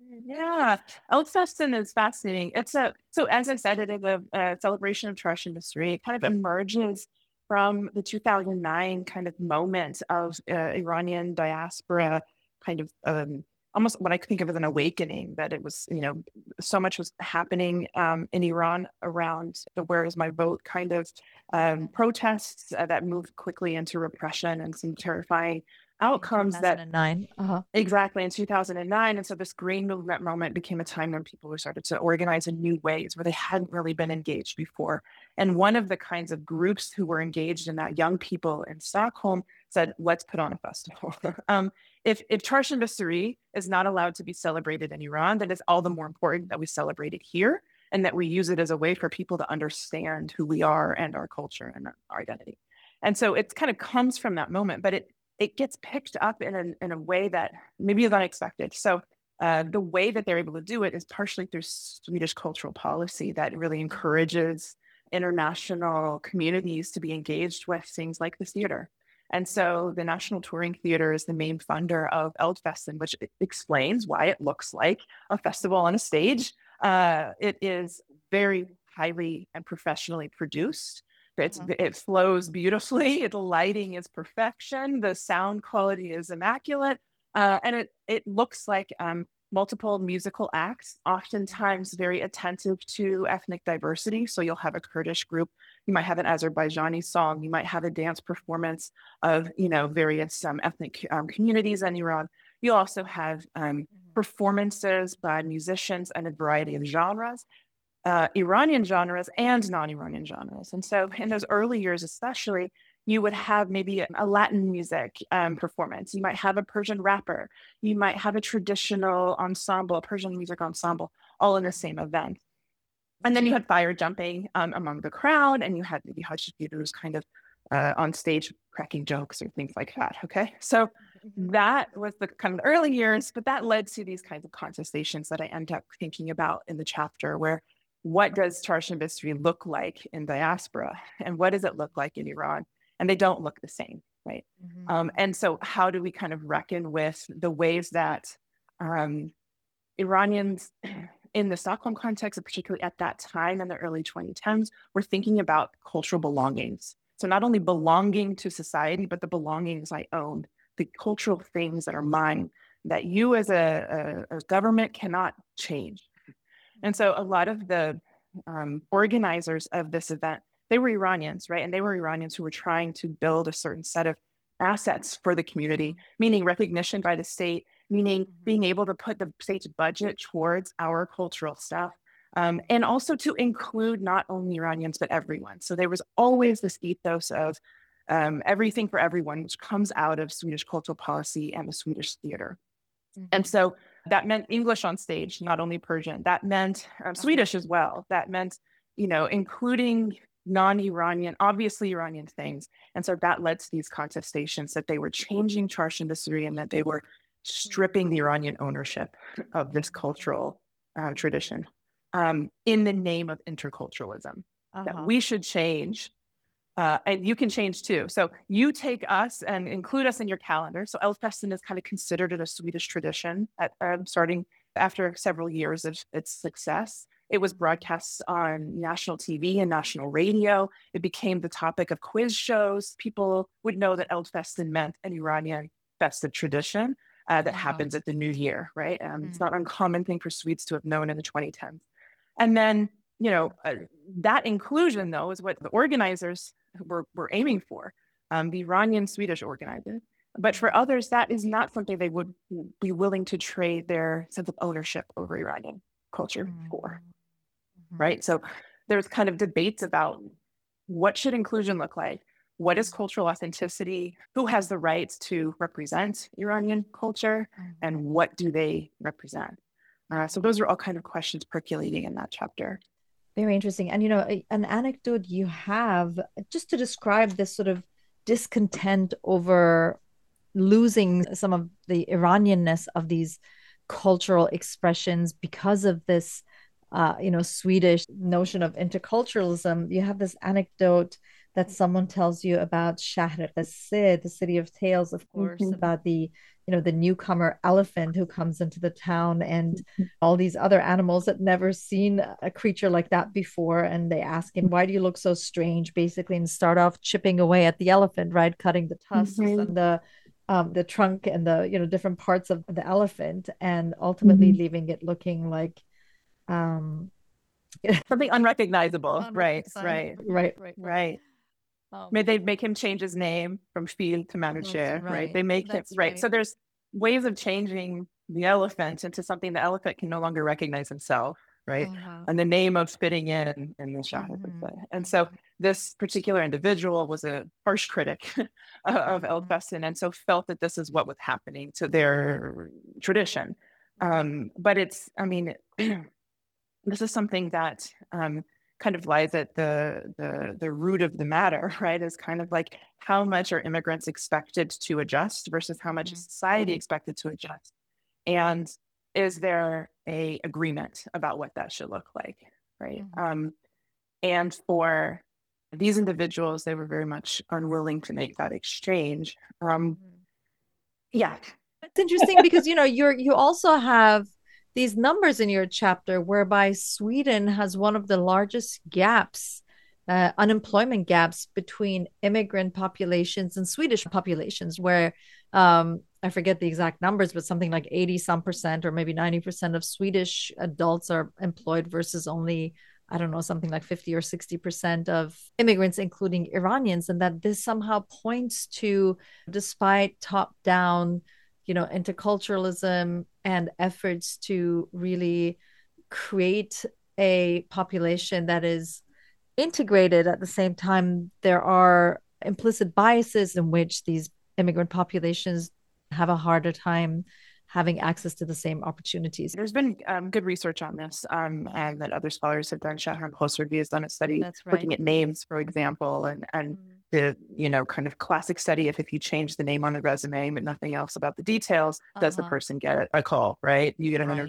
[SPEAKER 3] Yeah, Eldfesten is fascinating. It's a so as I said, it is a, a celebration of trash industry. It kind of emerges from the two thousand nine kind of moment of uh, Iranian diaspora, kind of um, almost what I think of as an awakening. That it was, you know, so much was happening um, in Iran around the "Where is my vote" kind of um, protests uh, that moved quickly into repression and some terrifying outcomes that
[SPEAKER 2] two thousand nine. Uh-huh.
[SPEAKER 3] exactly in two thousand nine. And so this green movement moment became a time when people were started to organize in new ways where they hadn't really been engaged before. And one of the kinds of groups who were engaged in that, young people in Stockholm, said, let's put on a festival. um, if if Charshan Basuri is not allowed to be celebrated in Iran, then it's all the more important that we celebrate it here and that we use it as a way for people to understand who we are and our culture and our identity. And so it kind of comes from that moment, but it it gets picked up in a, in a way that maybe is unexpected. So uh, the way that they're able to do it is partially through Swedish cultural policy that really encourages international communities to be engaged with things like the theater. And so the National Touring Theater is the main funder of Eldfesten, which explains why it looks like a festival on a stage. Uh, it is very highly and professionally produced. It's,
[SPEAKER 2] Uh-huh.
[SPEAKER 3] it flows beautifully. The lighting is perfection. The sound quality is immaculate. Uh, and it, it looks like um, multiple musical acts, oftentimes very attentive to ethnic diversity. So you'll have a Kurdish group, you might have an Azerbaijani song, you might have a dance performance of, you know, various um, ethnic um, communities in Iran. You'll also have um, performances by musicians and a variety of genres. Uh, Iranian genres and non-Iranian genres. And so in those early years, especially, you would have maybe a Latin music um, performance. You might have a Persian rapper. You might have a traditional ensemble, a Persian music ensemble, all in the same event. And then you had fire jumping um, among the crowd, and you had maybe Hajj theaters kind of uh, on stage cracking jokes or things like that. Okay. So that was the kind of early years, but that led to these kinds of contestations that I end up thinking about in the chapter, where what does Charsham Bisri look like in diaspora? And what does it look like in Iran? And they don't look the same, right? Mm-hmm. Um, and so how do we kind of reckon with the ways that um, Iranians in the Stockholm context, and particularly at that time in the early twenty tens, were thinking about cultural belongings. So not only belonging to society, but the belongings I own, the cultural things that are mine, that you as a, a, a government cannot change. And so a lot of the um, organizers of this event, they were Iranians, right? And they were Iranians who were trying to build a certain set of assets for the community, meaning recognition by the state, meaning being able to put the state's budget towards our cultural stuff, um, and also to include not only Iranians, but everyone. So there was always this ethos of um, everything for everyone, which comes out of Swedish cultural policy and the Swedish theater. Mm-hmm. And so that meant English on stage, not only Persian. That meant um, Swedish as well. That meant, you know, including non-Iranian, obviously Iranian things. And so that led to these contestations that they were changing Charsham Bisri and that they were stripping the Iranian ownership of this cultural uh, tradition um, in the name of interculturalism. Uh-huh. That we should change, uh, and you can change too. So you take us and include us in your calendar. So Eldfesten is kind of considered a Swedish tradition at, uh, starting after several years of its success. It was broadcast on national T V and national radio. It became the topic of quiz shows. People would know that Eldfesten meant an Iranian festive tradition uh, that wow. happens at the new year, right? Um, mm. It's not an uncommon thing for Swedes to have known in the twenty tens. And then, you know, uh, that inclusion, though, is what the organizers were, were aiming for, um, the Iranian Swedish organizers. But for others, that is not something they would be willing to trade their sense of ownership over Iranian culture mm. for. Right. So there's kind of debates about what should inclusion look like? What is cultural authenticity? Who has the rights to represent Iranian culture? And what do they represent? Uh, so those are all kind of questions percolating in that chapter.
[SPEAKER 2] Very interesting. And, you know, a, an anecdote you have just to describe this sort of discontent over losing some of the Iranianness of these cultural expressions because of this Uh, you know, Swedish notion of interculturalism. You have this anecdote that someone tells you about Shahr Qisse, the city of tales, of course, mm-hmm. about the, you know, the newcomer elephant who comes into the town and mm-hmm. all these other animals that never seen a creature like that before. And they ask him, why do you look so strange, basically, and start off chipping away at the elephant, right? Cutting the tusks mm-hmm. and the um, the trunk and the, you know, different parts of the elephant, and ultimately mm-hmm. leaving it looking like um
[SPEAKER 3] something unrecognizable. Right, right,
[SPEAKER 2] right, right,
[SPEAKER 3] right. Um, May they make him change his name from Phil to Manucher, right. right? They make him right. right. So there's ways of changing the elephant into something the elephant can no longer recognize himself, right? Uh-huh. And the name of fitting in in the Shahr Qisse. Mm-hmm. And so this particular individual was a harsh critic of Eldfesten, and so felt that this is what was happening to their tradition. Um, but it's, I mean. This is something that um, kind of lies at the, the the root of the matter, right? Is kind of like how much are immigrants expected to adjust versus how much is society expected to adjust, and is there a agreement about what that should look like, right? Mm-hmm. Um, and for these individuals, they were very much unwilling to make that exchange. Um, yeah,
[SPEAKER 2] it's interesting because you know you're you also have these numbers in your chapter whereby Sweden has one of the largest gaps, uh, unemployment gaps between immigrant populations and Swedish populations, where um, I forget the exact numbers, but something like eighty some percent or maybe ninety percent of Swedish adults are employed versus only, I don't know, something like fifty or sixty percent of immigrants, including Iranians. And that this somehow points to, despite top-down, you know, interculturalism and efforts to really create a population that is integrated, at the same time, there are implicit biases in which these immigrant populations have a harder time having access to the same opportunities.
[SPEAKER 3] There's been um, good research on this, um, and that other scholars have done. Shahram Khosravi has done a study
[SPEAKER 2] That's right.
[SPEAKER 3] looking at names, for example, and and mm. the, you know, kind of classic study of if you change the name on the resume but nothing else about the details, uh-huh. does the person get a call, right? You get an right. interview.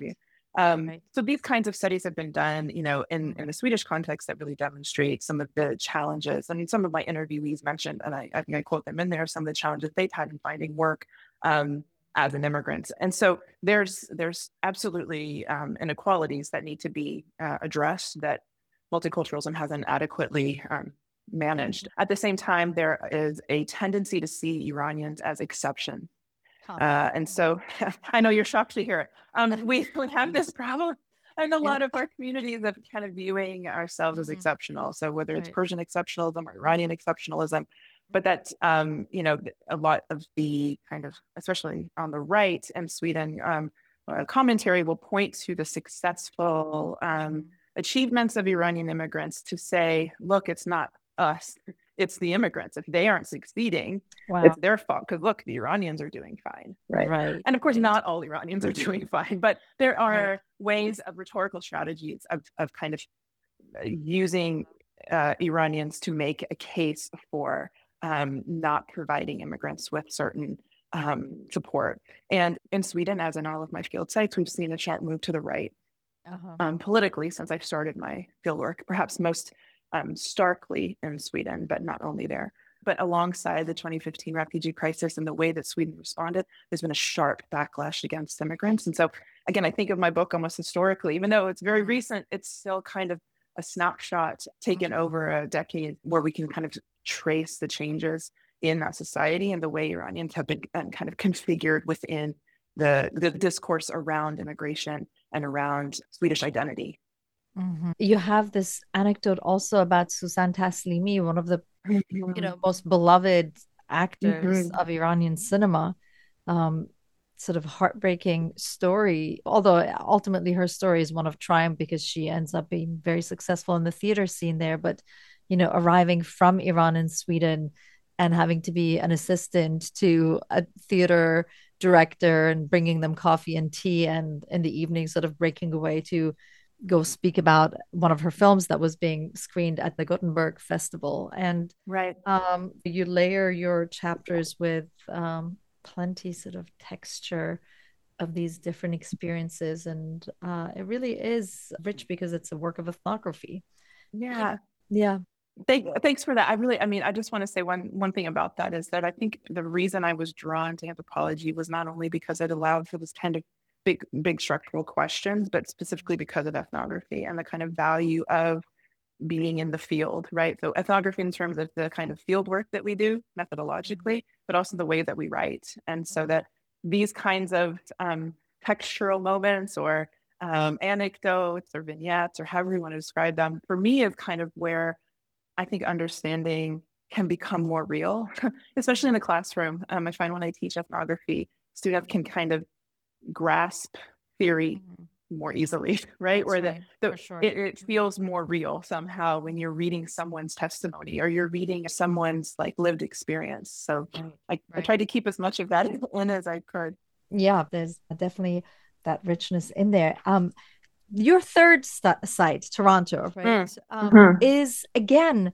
[SPEAKER 3] Um,
[SPEAKER 2] Right.
[SPEAKER 3] So these kinds of studies have been done, you know, in, in the Swedish context that really demonstrate some of the challenges. I mean, some of my interviewees mentioned, and I, I think I quote them in there, some of the challenges they've had in finding work um, as an immigrant. And so there's there's absolutely um, inequalities that need to be uh, addressed that multiculturalism hasn't adequately um, managed. At the same time, there is a tendency to see Iranians as exception. Uh, and so I know you're shocked to hear it. Um, we, we have this problem in a lot of our communities of kind of viewing ourselves as
[SPEAKER 2] Mhm.
[SPEAKER 3] exceptional. So whether it's
[SPEAKER 2] Right.
[SPEAKER 3] Persian exceptionalism or Iranian exceptionalism, but that, um, you know, a lot of the kind of, especially on the right in Sweden, um, uh, commentary will point to the successful um, achievements of Iranian immigrants to say, look, it's not us, it's the immigrants. If they aren't succeeding,
[SPEAKER 2] Wow.
[SPEAKER 3] it's their fault. Because look, the Iranians are doing fine. Right.
[SPEAKER 2] Right.
[SPEAKER 3] And of course,
[SPEAKER 2] right.
[SPEAKER 3] not all Iranians are doing fine, but there are
[SPEAKER 2] Right.
[SPEAKER 3] ways of rhetorical strategies of, of kind of uh, using uh, Iranians to make a case for um, not providing immigrants with certain um, support. And in Sweden, as in all of my field sites, we've seen a sharp move to the right
[SPEAKER 2] Uh-huh.
[SPEAKER 3] um, politically since I've started my fieldwork, perhaps most um, starkly in Sweden, but not only there. But alongside the twenty fifteen refugee crisis and the way that Sweden responded, there's been a sharp backlash against immigrants. And so, again, I think of my book almost historically, even though it's very recent, it's still kind of a snapshot taken over a decade where we can kind of trace the changes in that society and the way Iranians have been um, kind of configured within the, the discourse around immigration and around Swedish identity.
[SPEAKER 2] Mhm. You have this anecdote also about Susan Taslimi, one of the you know most beloved actors
[SPEAKER 3] Mhm.
[SPEAKER 2] of Iranian cinema. Um, sort of heartbreaking story, although ultimately her story is one of triumph because she ends up being very successful in the theater scene there. But you know, arriving from Iran and Sweden and having to be an assistant to a theater director and bringing them coffee and tea, and in the evening sort of breaking away to go speak about one of her films that was being screened at the Gothenburg Festival. And
[SPEAKER 3] Right.
[SPEAKER 2] um, you layer your chapters with um, plenty sort of texture of these different experiences. And uh, it really is rich because it's a work of ethnography.
[SPEAKER 3] Yeah.
[SPEAKER 2] Yeah.
[SPEAKER 3] Thank, thanks for that. I really, I mean, I just want to say one one thing about that is that I think the reason I was drawn to anthropology was not only because it allowed for this kind of big, big structural questions, but specifically because of ethnography and the kind of value of being in the field, right? So ethnography in terms of the kind of field work that we do methodologically, but also the way that we write. And so that these kinds of um, textural moments or um, anecdotes or vignettes or however you want to describe them, for me is kind of where I think understanding can become more real, especially in the classroom. Um, I find when I teach ethnography, students can kind of grasp theory more easily, right?
[SPEAKER 2] That's
[SPEAKER 3] Where
[SPEAKER 2] right,
[SPEAKER 3] the,
[SPEAKER 2] for sure.
[SPEAKER 3] the it, it feels more real somehow when you're reading someone's testimony or you're reading someone's like lived experience. So I, I
[SPEAKER 2] Right.
[SPEAKER 3] tried to keep as much of that in as I could.
[SPEAKER 2] Yeah, there's definitely that richness in there. Um, your third st- site, Toronto, right,
[SPEAKER 3] Mm.
[SPEAKER 2] um,
[SPEAKER 3] Mhm.
[SPEAKER 2] is again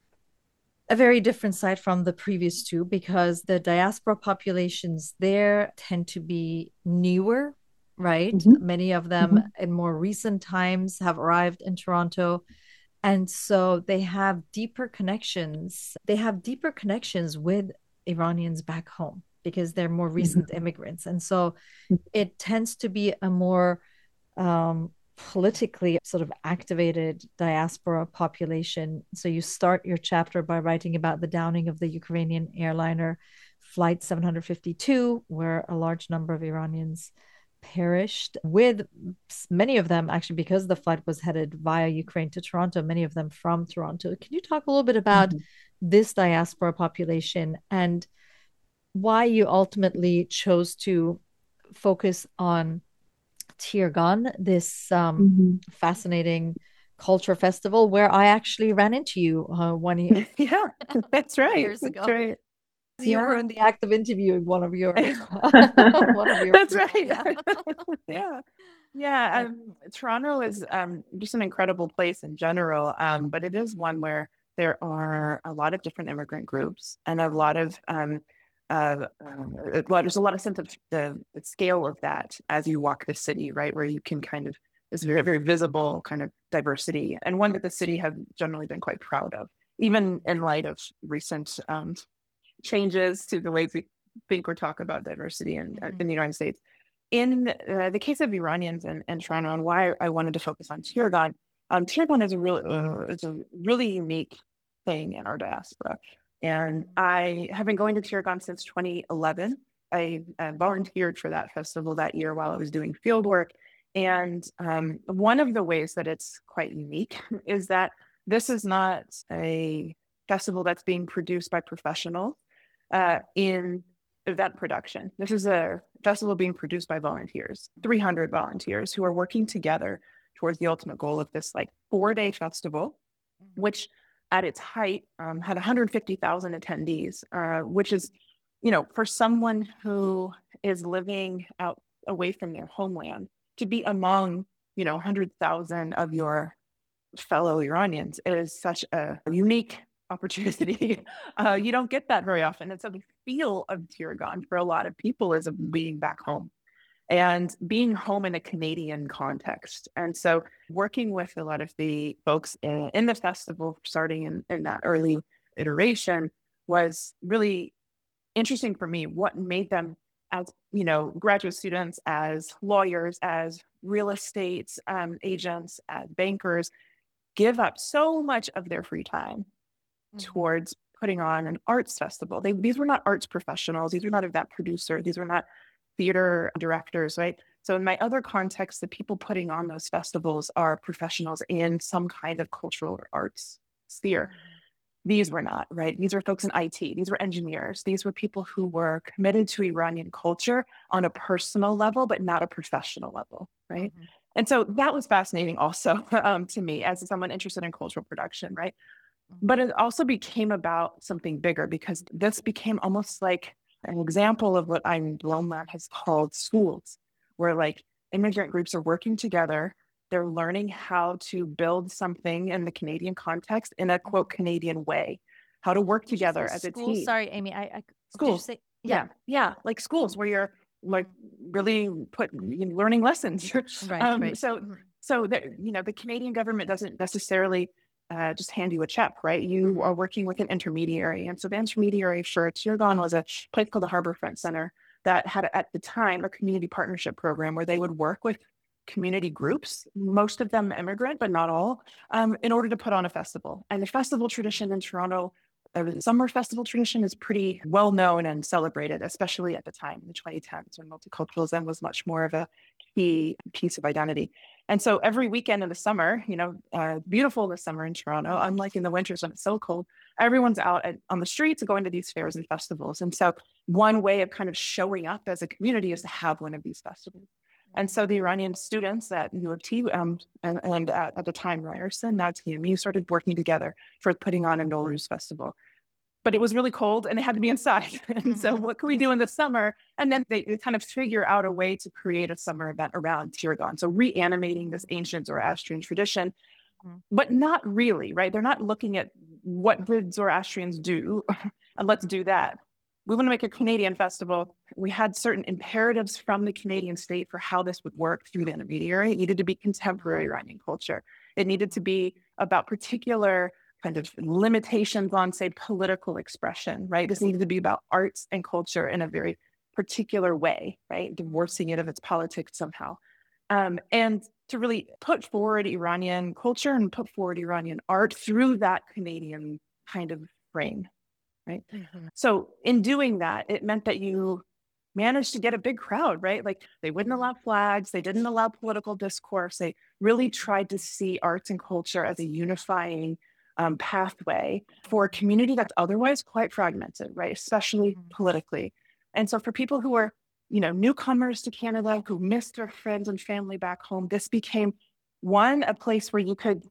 [SPEAKER 2] a very different site from the previous two because the diaspora populations there tend to be newer, right?
[SPEAKER 3] Mhm.
[SPEAKER 2] Many of them
[SPEAKER 3] Mhm.
[SPEAKER 2] in more recent times have arrived in Toronto. And so they have deeper connections. They have deeper connections with Iranians back home because they're more recent immigrants. And so it tends to be a more um, politically sort of activated diaspora population. So you start your chapter by writing about the downing of the Ukrainian airliner Flight seven fifty-two, where a large number of Iranians perished, with many of them actually because the flight was headed via Ukraine to Toronto, many of them from Toronto. Can you talk a little bit about mm-hmm. this diaspora population and why you ultimately chose to focus on Tirgan, this um, mm-hmm. fascinating culture festival where I actually ran into you uh, one year.
[SPEAKER 3] Yeah, that's right.
[SPEAKER 2] Years ago.
[SPEAKER 3] That's right.
[SPEAKER 2] You
[SPEAKER 3] yeah.
[SPEAKER 2] were in the act of interviewing one of your one of your
[SPEAKER 3] That's
[SPEAKER 2] people.
[SPEAKER 3] right.
[SPEAKER 2] Yeah.
[SPEAKER 3] yeah. Yeah. Um, Toronto is um, just an incredible place in general, um, but it is one where there are a lot of different immigrant groups and a lot of um, uh, uh, well, there's a lot of sense of the, the scale of that as you walk the city, right? Where you can kind of, it's very, very visible kind of diversity, and one that the city has generally been quite proud of, even in light of recent um, changes to the ways we think or talk about diversity in, mm-hmm. in the United States. In uh, the case of Iranians in, in Toronto, and why I wanted to focus on Tirgan, um, Tirgan is a really, uh, it's a really unique thing in our diaspora. And I have been going to Tirgan since twenty eleven. I uh, volunteered for that festival that year while I was doing field work. And um, one of the ways that it's quite unique is that this is not a festival that's being produced by professionals uh, in event production. This is a festival being produced by volunteers, three hundred volunteers who are working together towards the ultimate goal of this like four-day festival, which at its height um, had one hundred fifty thousand attendees, uh, which is, you know, for someone who is living out away from their homeland, to be among, you know, one hundred thousand of your fellow Iranians is such a unique opportunity. uh, you don't get that very often. And so the feel of Tirgan for a lot of people is of being back home and being home in a Canadian context. And so working with a lot of the folks in, in the festival, starting in, in that early iteration, was really interesting for me. What made them, as you know, graduate students, as lawyers, as real estate um, agents, as bankers, give up so much of their free time mm-hmm. towards putting on an arts festival. They, these were not arts professionals. These were not event producers. These were not theater directors, right? So in my other context, the people putting on those festivals are professionals in some kind of cultural or arts sphere. These were not, right? These were folks in I T. These were engineers. These were people who were committed to Iranian culture on a personal level, but not a professional level, right? Mm-hmm. And so that was fascinating also um, to me as someone interested in cultural production, right? Mm-hmm. But it also became about something bigger, because this became almost like an example of what Ayn Blomlab has called schools, where like immigrant groups are working together. They're learning how to build something in the Canadian context in a quote Canadian way, how to work together as a team.
[SPEAKER 2] Sorry, Amy. I, I
[SPEAKER 3] schools.
[SPEAKER 2] Say,
[SPEAKER 3] yeah. yeah, yeah, like schools where you're like really put you know, learning lessons.
[SPEAKER 2] right,
[SPEAKER 3] um,
[SPEAKER 2] right.
[SPEAKER 3] So, so that you know, the Canadian government doesn't necessarily uh, just hand you a check, right? You are working with an intermediary, and so the intermediary for Tirgan was a place called the Harbourfront Center that had at the time a community partnership program where they would work with community groups, most of them immigrant, but not all, um, in order to put on a festival. And the festival tradition in Toronto, uh, the summer festival tradition, is pretty well known and celebrated, especially at the time in the twenty tens when multiculturalism was much more of a key piece of identity. And so every weekend in the summer, you know, uh, beautiful in the summer in Toronto, unlike in the winters when it's so cold, everyone's out at, on the streets going to these fairs and festivals. And so one way of kind of showing up as a community is to have one of these festivals. And so the Iranian students at U of T um, and, and at, at the time Ryerson, now T M U, started working together for putting on a Nowruz festival. But it was really cold and they had to be inside. And so what can we do in the summer? And then they, they kind of figure out a way to create a summer event around Tirgan. So reanimating this ancient Zoroastrian tradition, but not really, right? They're not looking at what did Zoroastrians do and let's do that. We want to make a Canadian festival. We had certain imperatives from the Canadian state for how this would work through the intermediary. It needed to be contemporary Iranian culture. It needed to be about particular kind of limitations on, say, political expression, right? This needed to be about arts and culture in a very particular way, right? Divorcing it of its politics somehow. Um, and to really put forward Iranian culture and put forward Iranian art through that Canadian kind of frame. Right. Mm-hmm. So in doing that, it meant that you managed to get a big crowd, right? Like they wouldn't allow flags. They didn't allow political discourse. They really tried to see arts and culture as a unifying um, pathway for a community that's otherwise quite fragmented, right? Especially mm-hmm. politically. And so for people who are, you know, newcomers to Canada, who missed their friends and family back home, this became one, a place where you could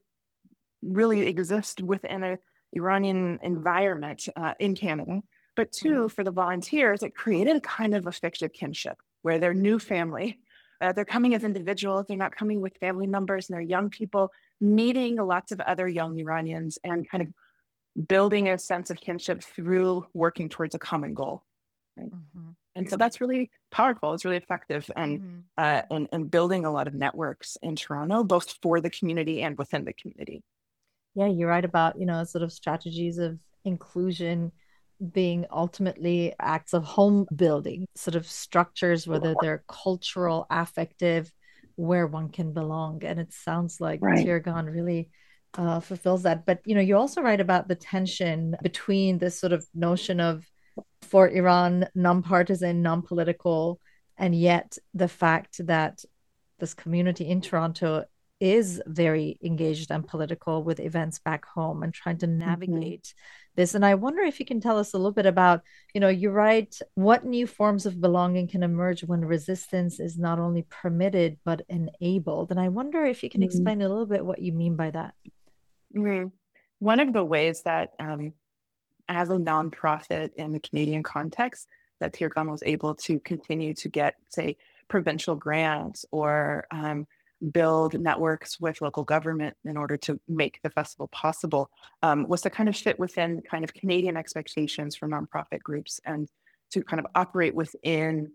[SPEAKER 3] really exist within a Iranian environment uh, in Canada, but two, for the volunteers, it created a kind of a fictive kinship where they're new family, uh, they're coming as individuals, they're not coming with family members, and they're young people meeting lots of other young Iranians and kind of building a sense of kinship through working towards a common goal, Right?
[SPEAKER 2] Mm-hmm.
[SPEAKER 3] And so that's really powerful. It's really effective, and
[SPEAKER 2] Mm-hmm.
[SPEAKER 3] uh, and and building a lot of networks in Toronto, both for the community and within the community.
[SPEAKER 2] Yeah, you're right about, you know, sort of strategies of inclusion being ultimately acts of home building, sort of structures, whether they're cultural, affective, where one can belong. And it sounds like
[SPEAKER 3] Right.
[SPEAKER 2] Tirgan really uh, fulfills that. But, you know, you also write about the tension between this sort of notion of, for Iran, nonpartisan, non-political, and yet the fact that this community in Toronto is very engaged and political with events back home and trying to navigate mm-hmm. this. And I wonder if you can tell us a little bit about, you know, you write, what new forms of belonging can emerge when resistance is not only permitted, but enabled. And I wonder if you can mm-hmm. explain a little bit what you mean by that.
[SPEAKER 3] Mm-hmm. One of the ways that, um, as a nonprofit in the Canadian context, that Tirgan was able to continue to get, say, provincial grants or um, build networks with local government in order to make the festival possible, um, was to kind of fit within kind of Canadian expectations for nonprofit groups and to kind of operate within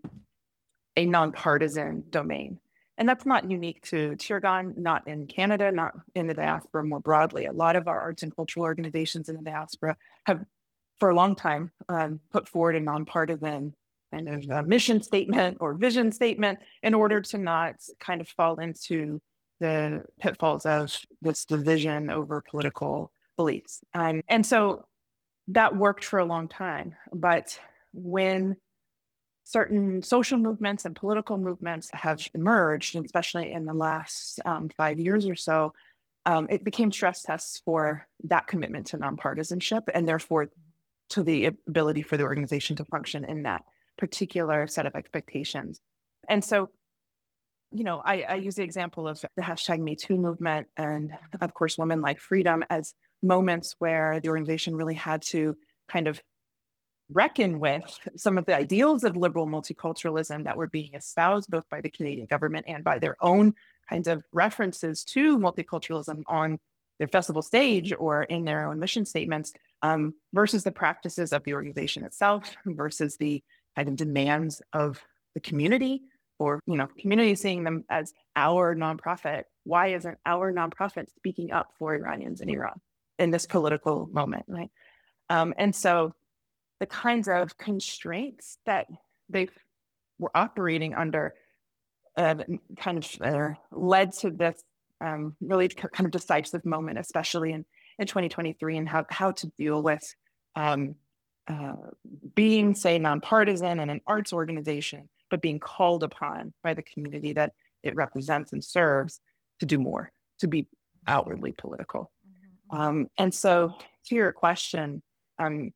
[SPEAKER 3] a nonpartisan domain. And that's not unique to Tirgan, not in Canada, not in the diaspora more broadly. A lot of our arts and cultural organizations in the diaspora have, for a long time, um, put forward a nonpartisan kind of uh, mission statement or vision statement in order to not kind of fall into the pitfalls of this division over political beliefs. Um, and so that worked for a long time. But when certain social movements and political movements have emerged, especially in the last um, five years or so, um, it became stress tests for that commitment to nonpartisanship and therefore to the ability for the organization to function in that particular set of expectations. And so, you know, I, I use the example of the hashtag Me Too movement and, of course, Women Like Freedom as moments where the organization really had to kind of reckon with some of the ideals of liberal multiculturalism that were being espoused both by the Canadian government and by their own kinds of references to multiculturalism on their festival stage or in their own mission statements, um, versus the practices of the organization itself, versus the kind of demands of the community, or, you know, community seeing them as our nonprofit. Why isn't our nonprofit speaking up for Iranians in Iran in this political moment, right? Um, and so the kinds of constraints that they were operating under uh, kind of uh, led to this um, really kind of decisive moment, especially in, in twenty twenty-three, and how, how to deal with um, uh, being, say, nonpartisan and an arts organization, but being called upon by the community that it represents and serves to do more, to be outwardly political. Mm-hmm. Um, and so to your question, um,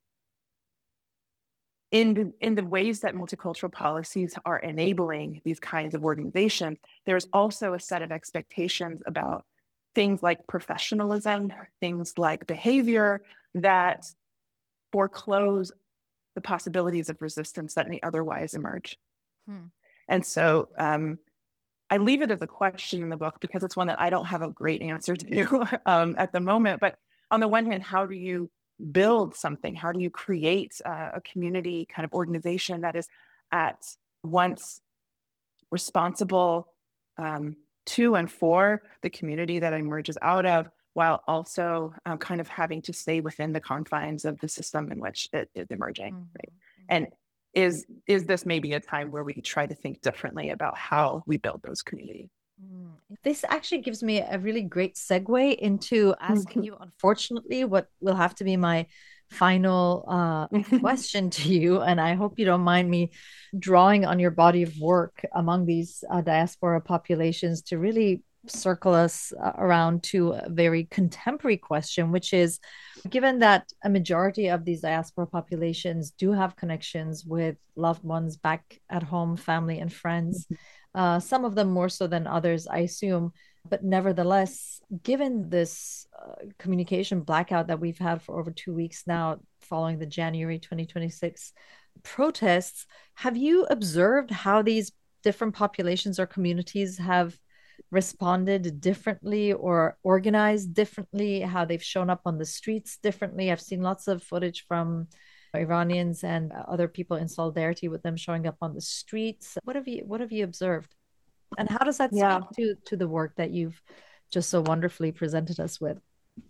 [SPEAKER 3] in the, in the ways that multicultural policies are enabling these kinds of organizations, there's also a set of expectations about things like professionalism, things like behavior that foreclose the possibilities of resistance that may otherwise emerge. Hmm. And so um, I leave it as a question in the book because it's one that I don't have a great answer to um, at the moment. But on the one hand, how do you build something? How do you create uh, a community kind of organization that is at once responsible um, to and for the community that emerges out of, while also um, kind of having to stay within the confines of the system in which it is emerging, mm-hmm. right? And is is this maybe a time where we try to think differently about how we build those communities?
[SPEAKER 2] This actually gives me a really great segue into asking you, unfortunately, what will have to be my final uh, question to you. And I hope you don't mind me drawing on your body of work among these uh, diaspora populations to really circle us uh, around to a very contemporary question, which is, given that a majority of these diaspora populations do have connections with loved ones back at home, family and friends, uh, some of them more so than others, I assume, but nevertheless, given this uh, communication blackout that we've had for over two weeks now, following the January twenty twenty-six protests, have you observed how these different populations or communities have responded differently or organized differently, how they've shown up on the streets differently? I've seen lots of footage from Iranians and other people in solidarity with them showing up on the streets. What have you what have you observed? And how does that
[SPEAKER 3] Yeah.
[SPEAKER 2] speak to to the work that you've just so wonderfully presented us with?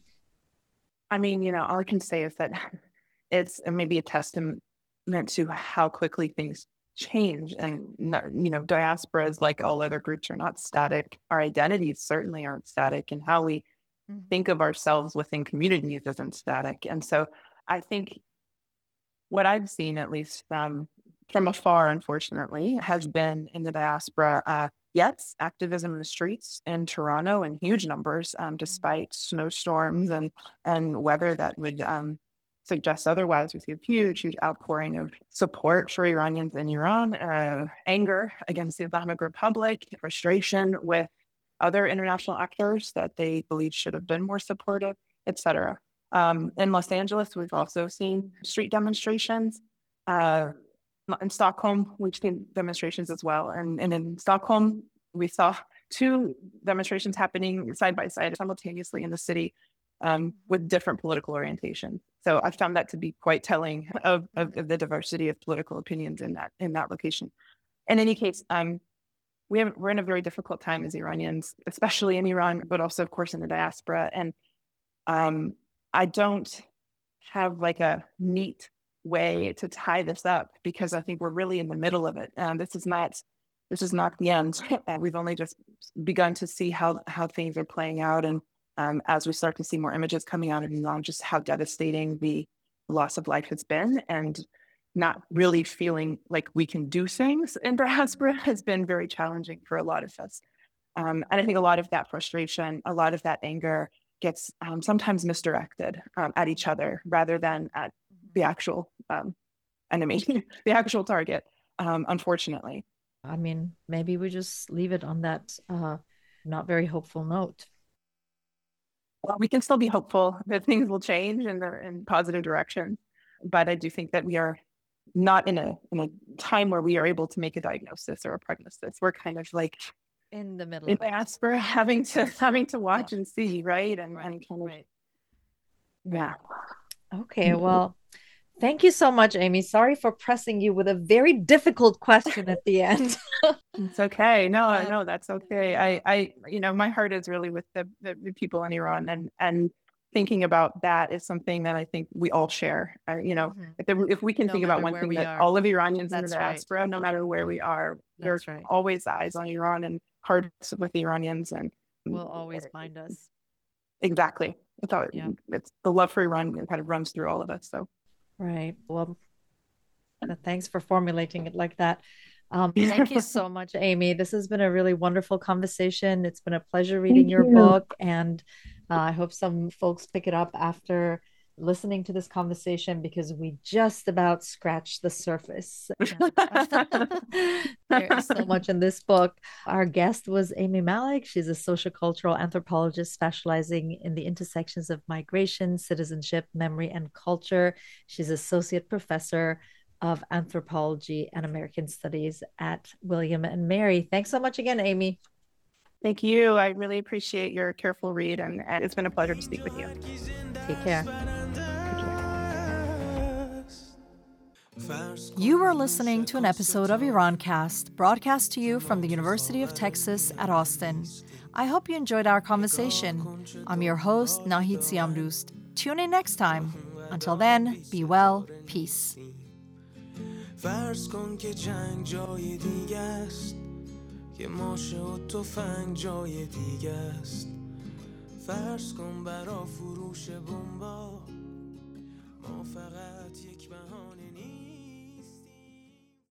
[SPEAKER 3] I mean, you know, all I can say is that it's maybe a testament to how quickly things change. And, you know, diasporas, like all other groups, are not static. Our identities certainly aren't static, and how we mm-hmm. think of ourselves within communities isn't static. And so I think what I've seen, at least from, from afar, unfortunately, has been in the diaspora, uh, yes, activism in the streets in Toronto in huge numbers, um, despite snowstorms and, and weather that would um, suggest otherwise. We see a huge, huge outpouring of support for Iranians in Iran, uh, anger against the Islamic Republic, frustration with other international actors that they believe should have been more supportive, et cetera. Um, in Los Angeles, we've also seen street demonstrations. Uh, in Stockholm, we've seen demonstrations as well. And, and in Stockholm, we saw two demonstrations happening side by side simultaneously in the city um, with different political orientations. So I found that to be quite telling of, of, of the diversity of political opinions in that in that location. In any case, um, we have, we're in a very difficult time as Iranians, especially in Iran, but also, of course, in the diaspora. And um, I don't have like a neat way to tie this up, because I think we're really in the middle of it. Um, this is not this is not the end. We've only just begun to see how how things are playing out, and um, as we start to see more images coming out of Iran, just how devastating the loss of life has been, and not really feeling like we can do things in diaspora has been very challenging for a lot of us. Um, and I think a lot of that frustration, a lot of that anger gets um, sometimes misdirected um, at each other rather than at the actual um, enemy, the actual target, um, unfortunately.
[SPEAKER 2] I mean, maybe we just leave it on that uh, not very hopeful note.
[SPEAKER 3] Well, we can still be hopeful that things will change in the in positive direction, but I do think that we are not in a in a time where we are able to make a diagnosis or a prognosis. We're kind of like
[SPEAKER 2] in the middle
[SPEAKER 3] in diaspora, having to having to watch yeah. and see, right? And,
[SPEAKER 2] right.
[SPEAKER 3] and kind of,
[SPEAKER 2] right.
[SPEAKER 3] yeah.
[SPEAKER 2] Okay, well, thank you so much, Amy. Sorry for pressing you with a very difficult question at the end.
[SPEAKER 3] It's okay. No, um, no, that's okay. I, I, you know, my heart is really with the, the, the people in Iran, and and thinking about that is something that I think we all share. Uh, you know, mm-hmm. if, there, if we can no think about one thing that are. all of Iranians that's in the diaspora, right. no matter where we are,
[SPEAKER 2] that's
[SPEAKER 3] there's
[SPEAKER 2] right.
[SPEAKER 3] always eyes on Iran and hearts with the Iranians, and
[SPEAKER 2] will always find us.
[SPEAKER 3] Exactly. It's, all, yeah. it's the love for Iran kind of runs through all of us. So,
[SPEAKER 2] right. Well, thanks for formulating it like that. Um, thank you so much, Amy. This has been a really wonderful conversation. It's been a pleasure reading thank your you. book, and uh, I hope some folks pick it up after listening to this conversation, because we just about scratched the surface. There's so much in this book. Our guest was Amy Malik. She's a sociocultural anthropologist specializing in the intersections of migration, citizenship, memory, and culture. She's associate professor of anthropology and American studies at William and Mary. Thanks so much again, Amy.
[SPEAKER 3] Thank you. I really appreciate your careful read, and, and it's been a pleasure to speak with you.
[SPEAKER 2] Take care.
[SPEAKER 4] You were listening to an episode of Irancast, broadcast to you from the University of Texas at Austin. I hope you enjoyed our conversation. I'm your host, Nahid Siamdoust. Tune in next time. Until then, be well, peace.
[SPEAKER 1] فرض کن که جنگ جای دیگه است، که ماشه و تفنگ جای دیگه است. فرض کن برا فروش بمبا ما فقط یک بهانه نیست.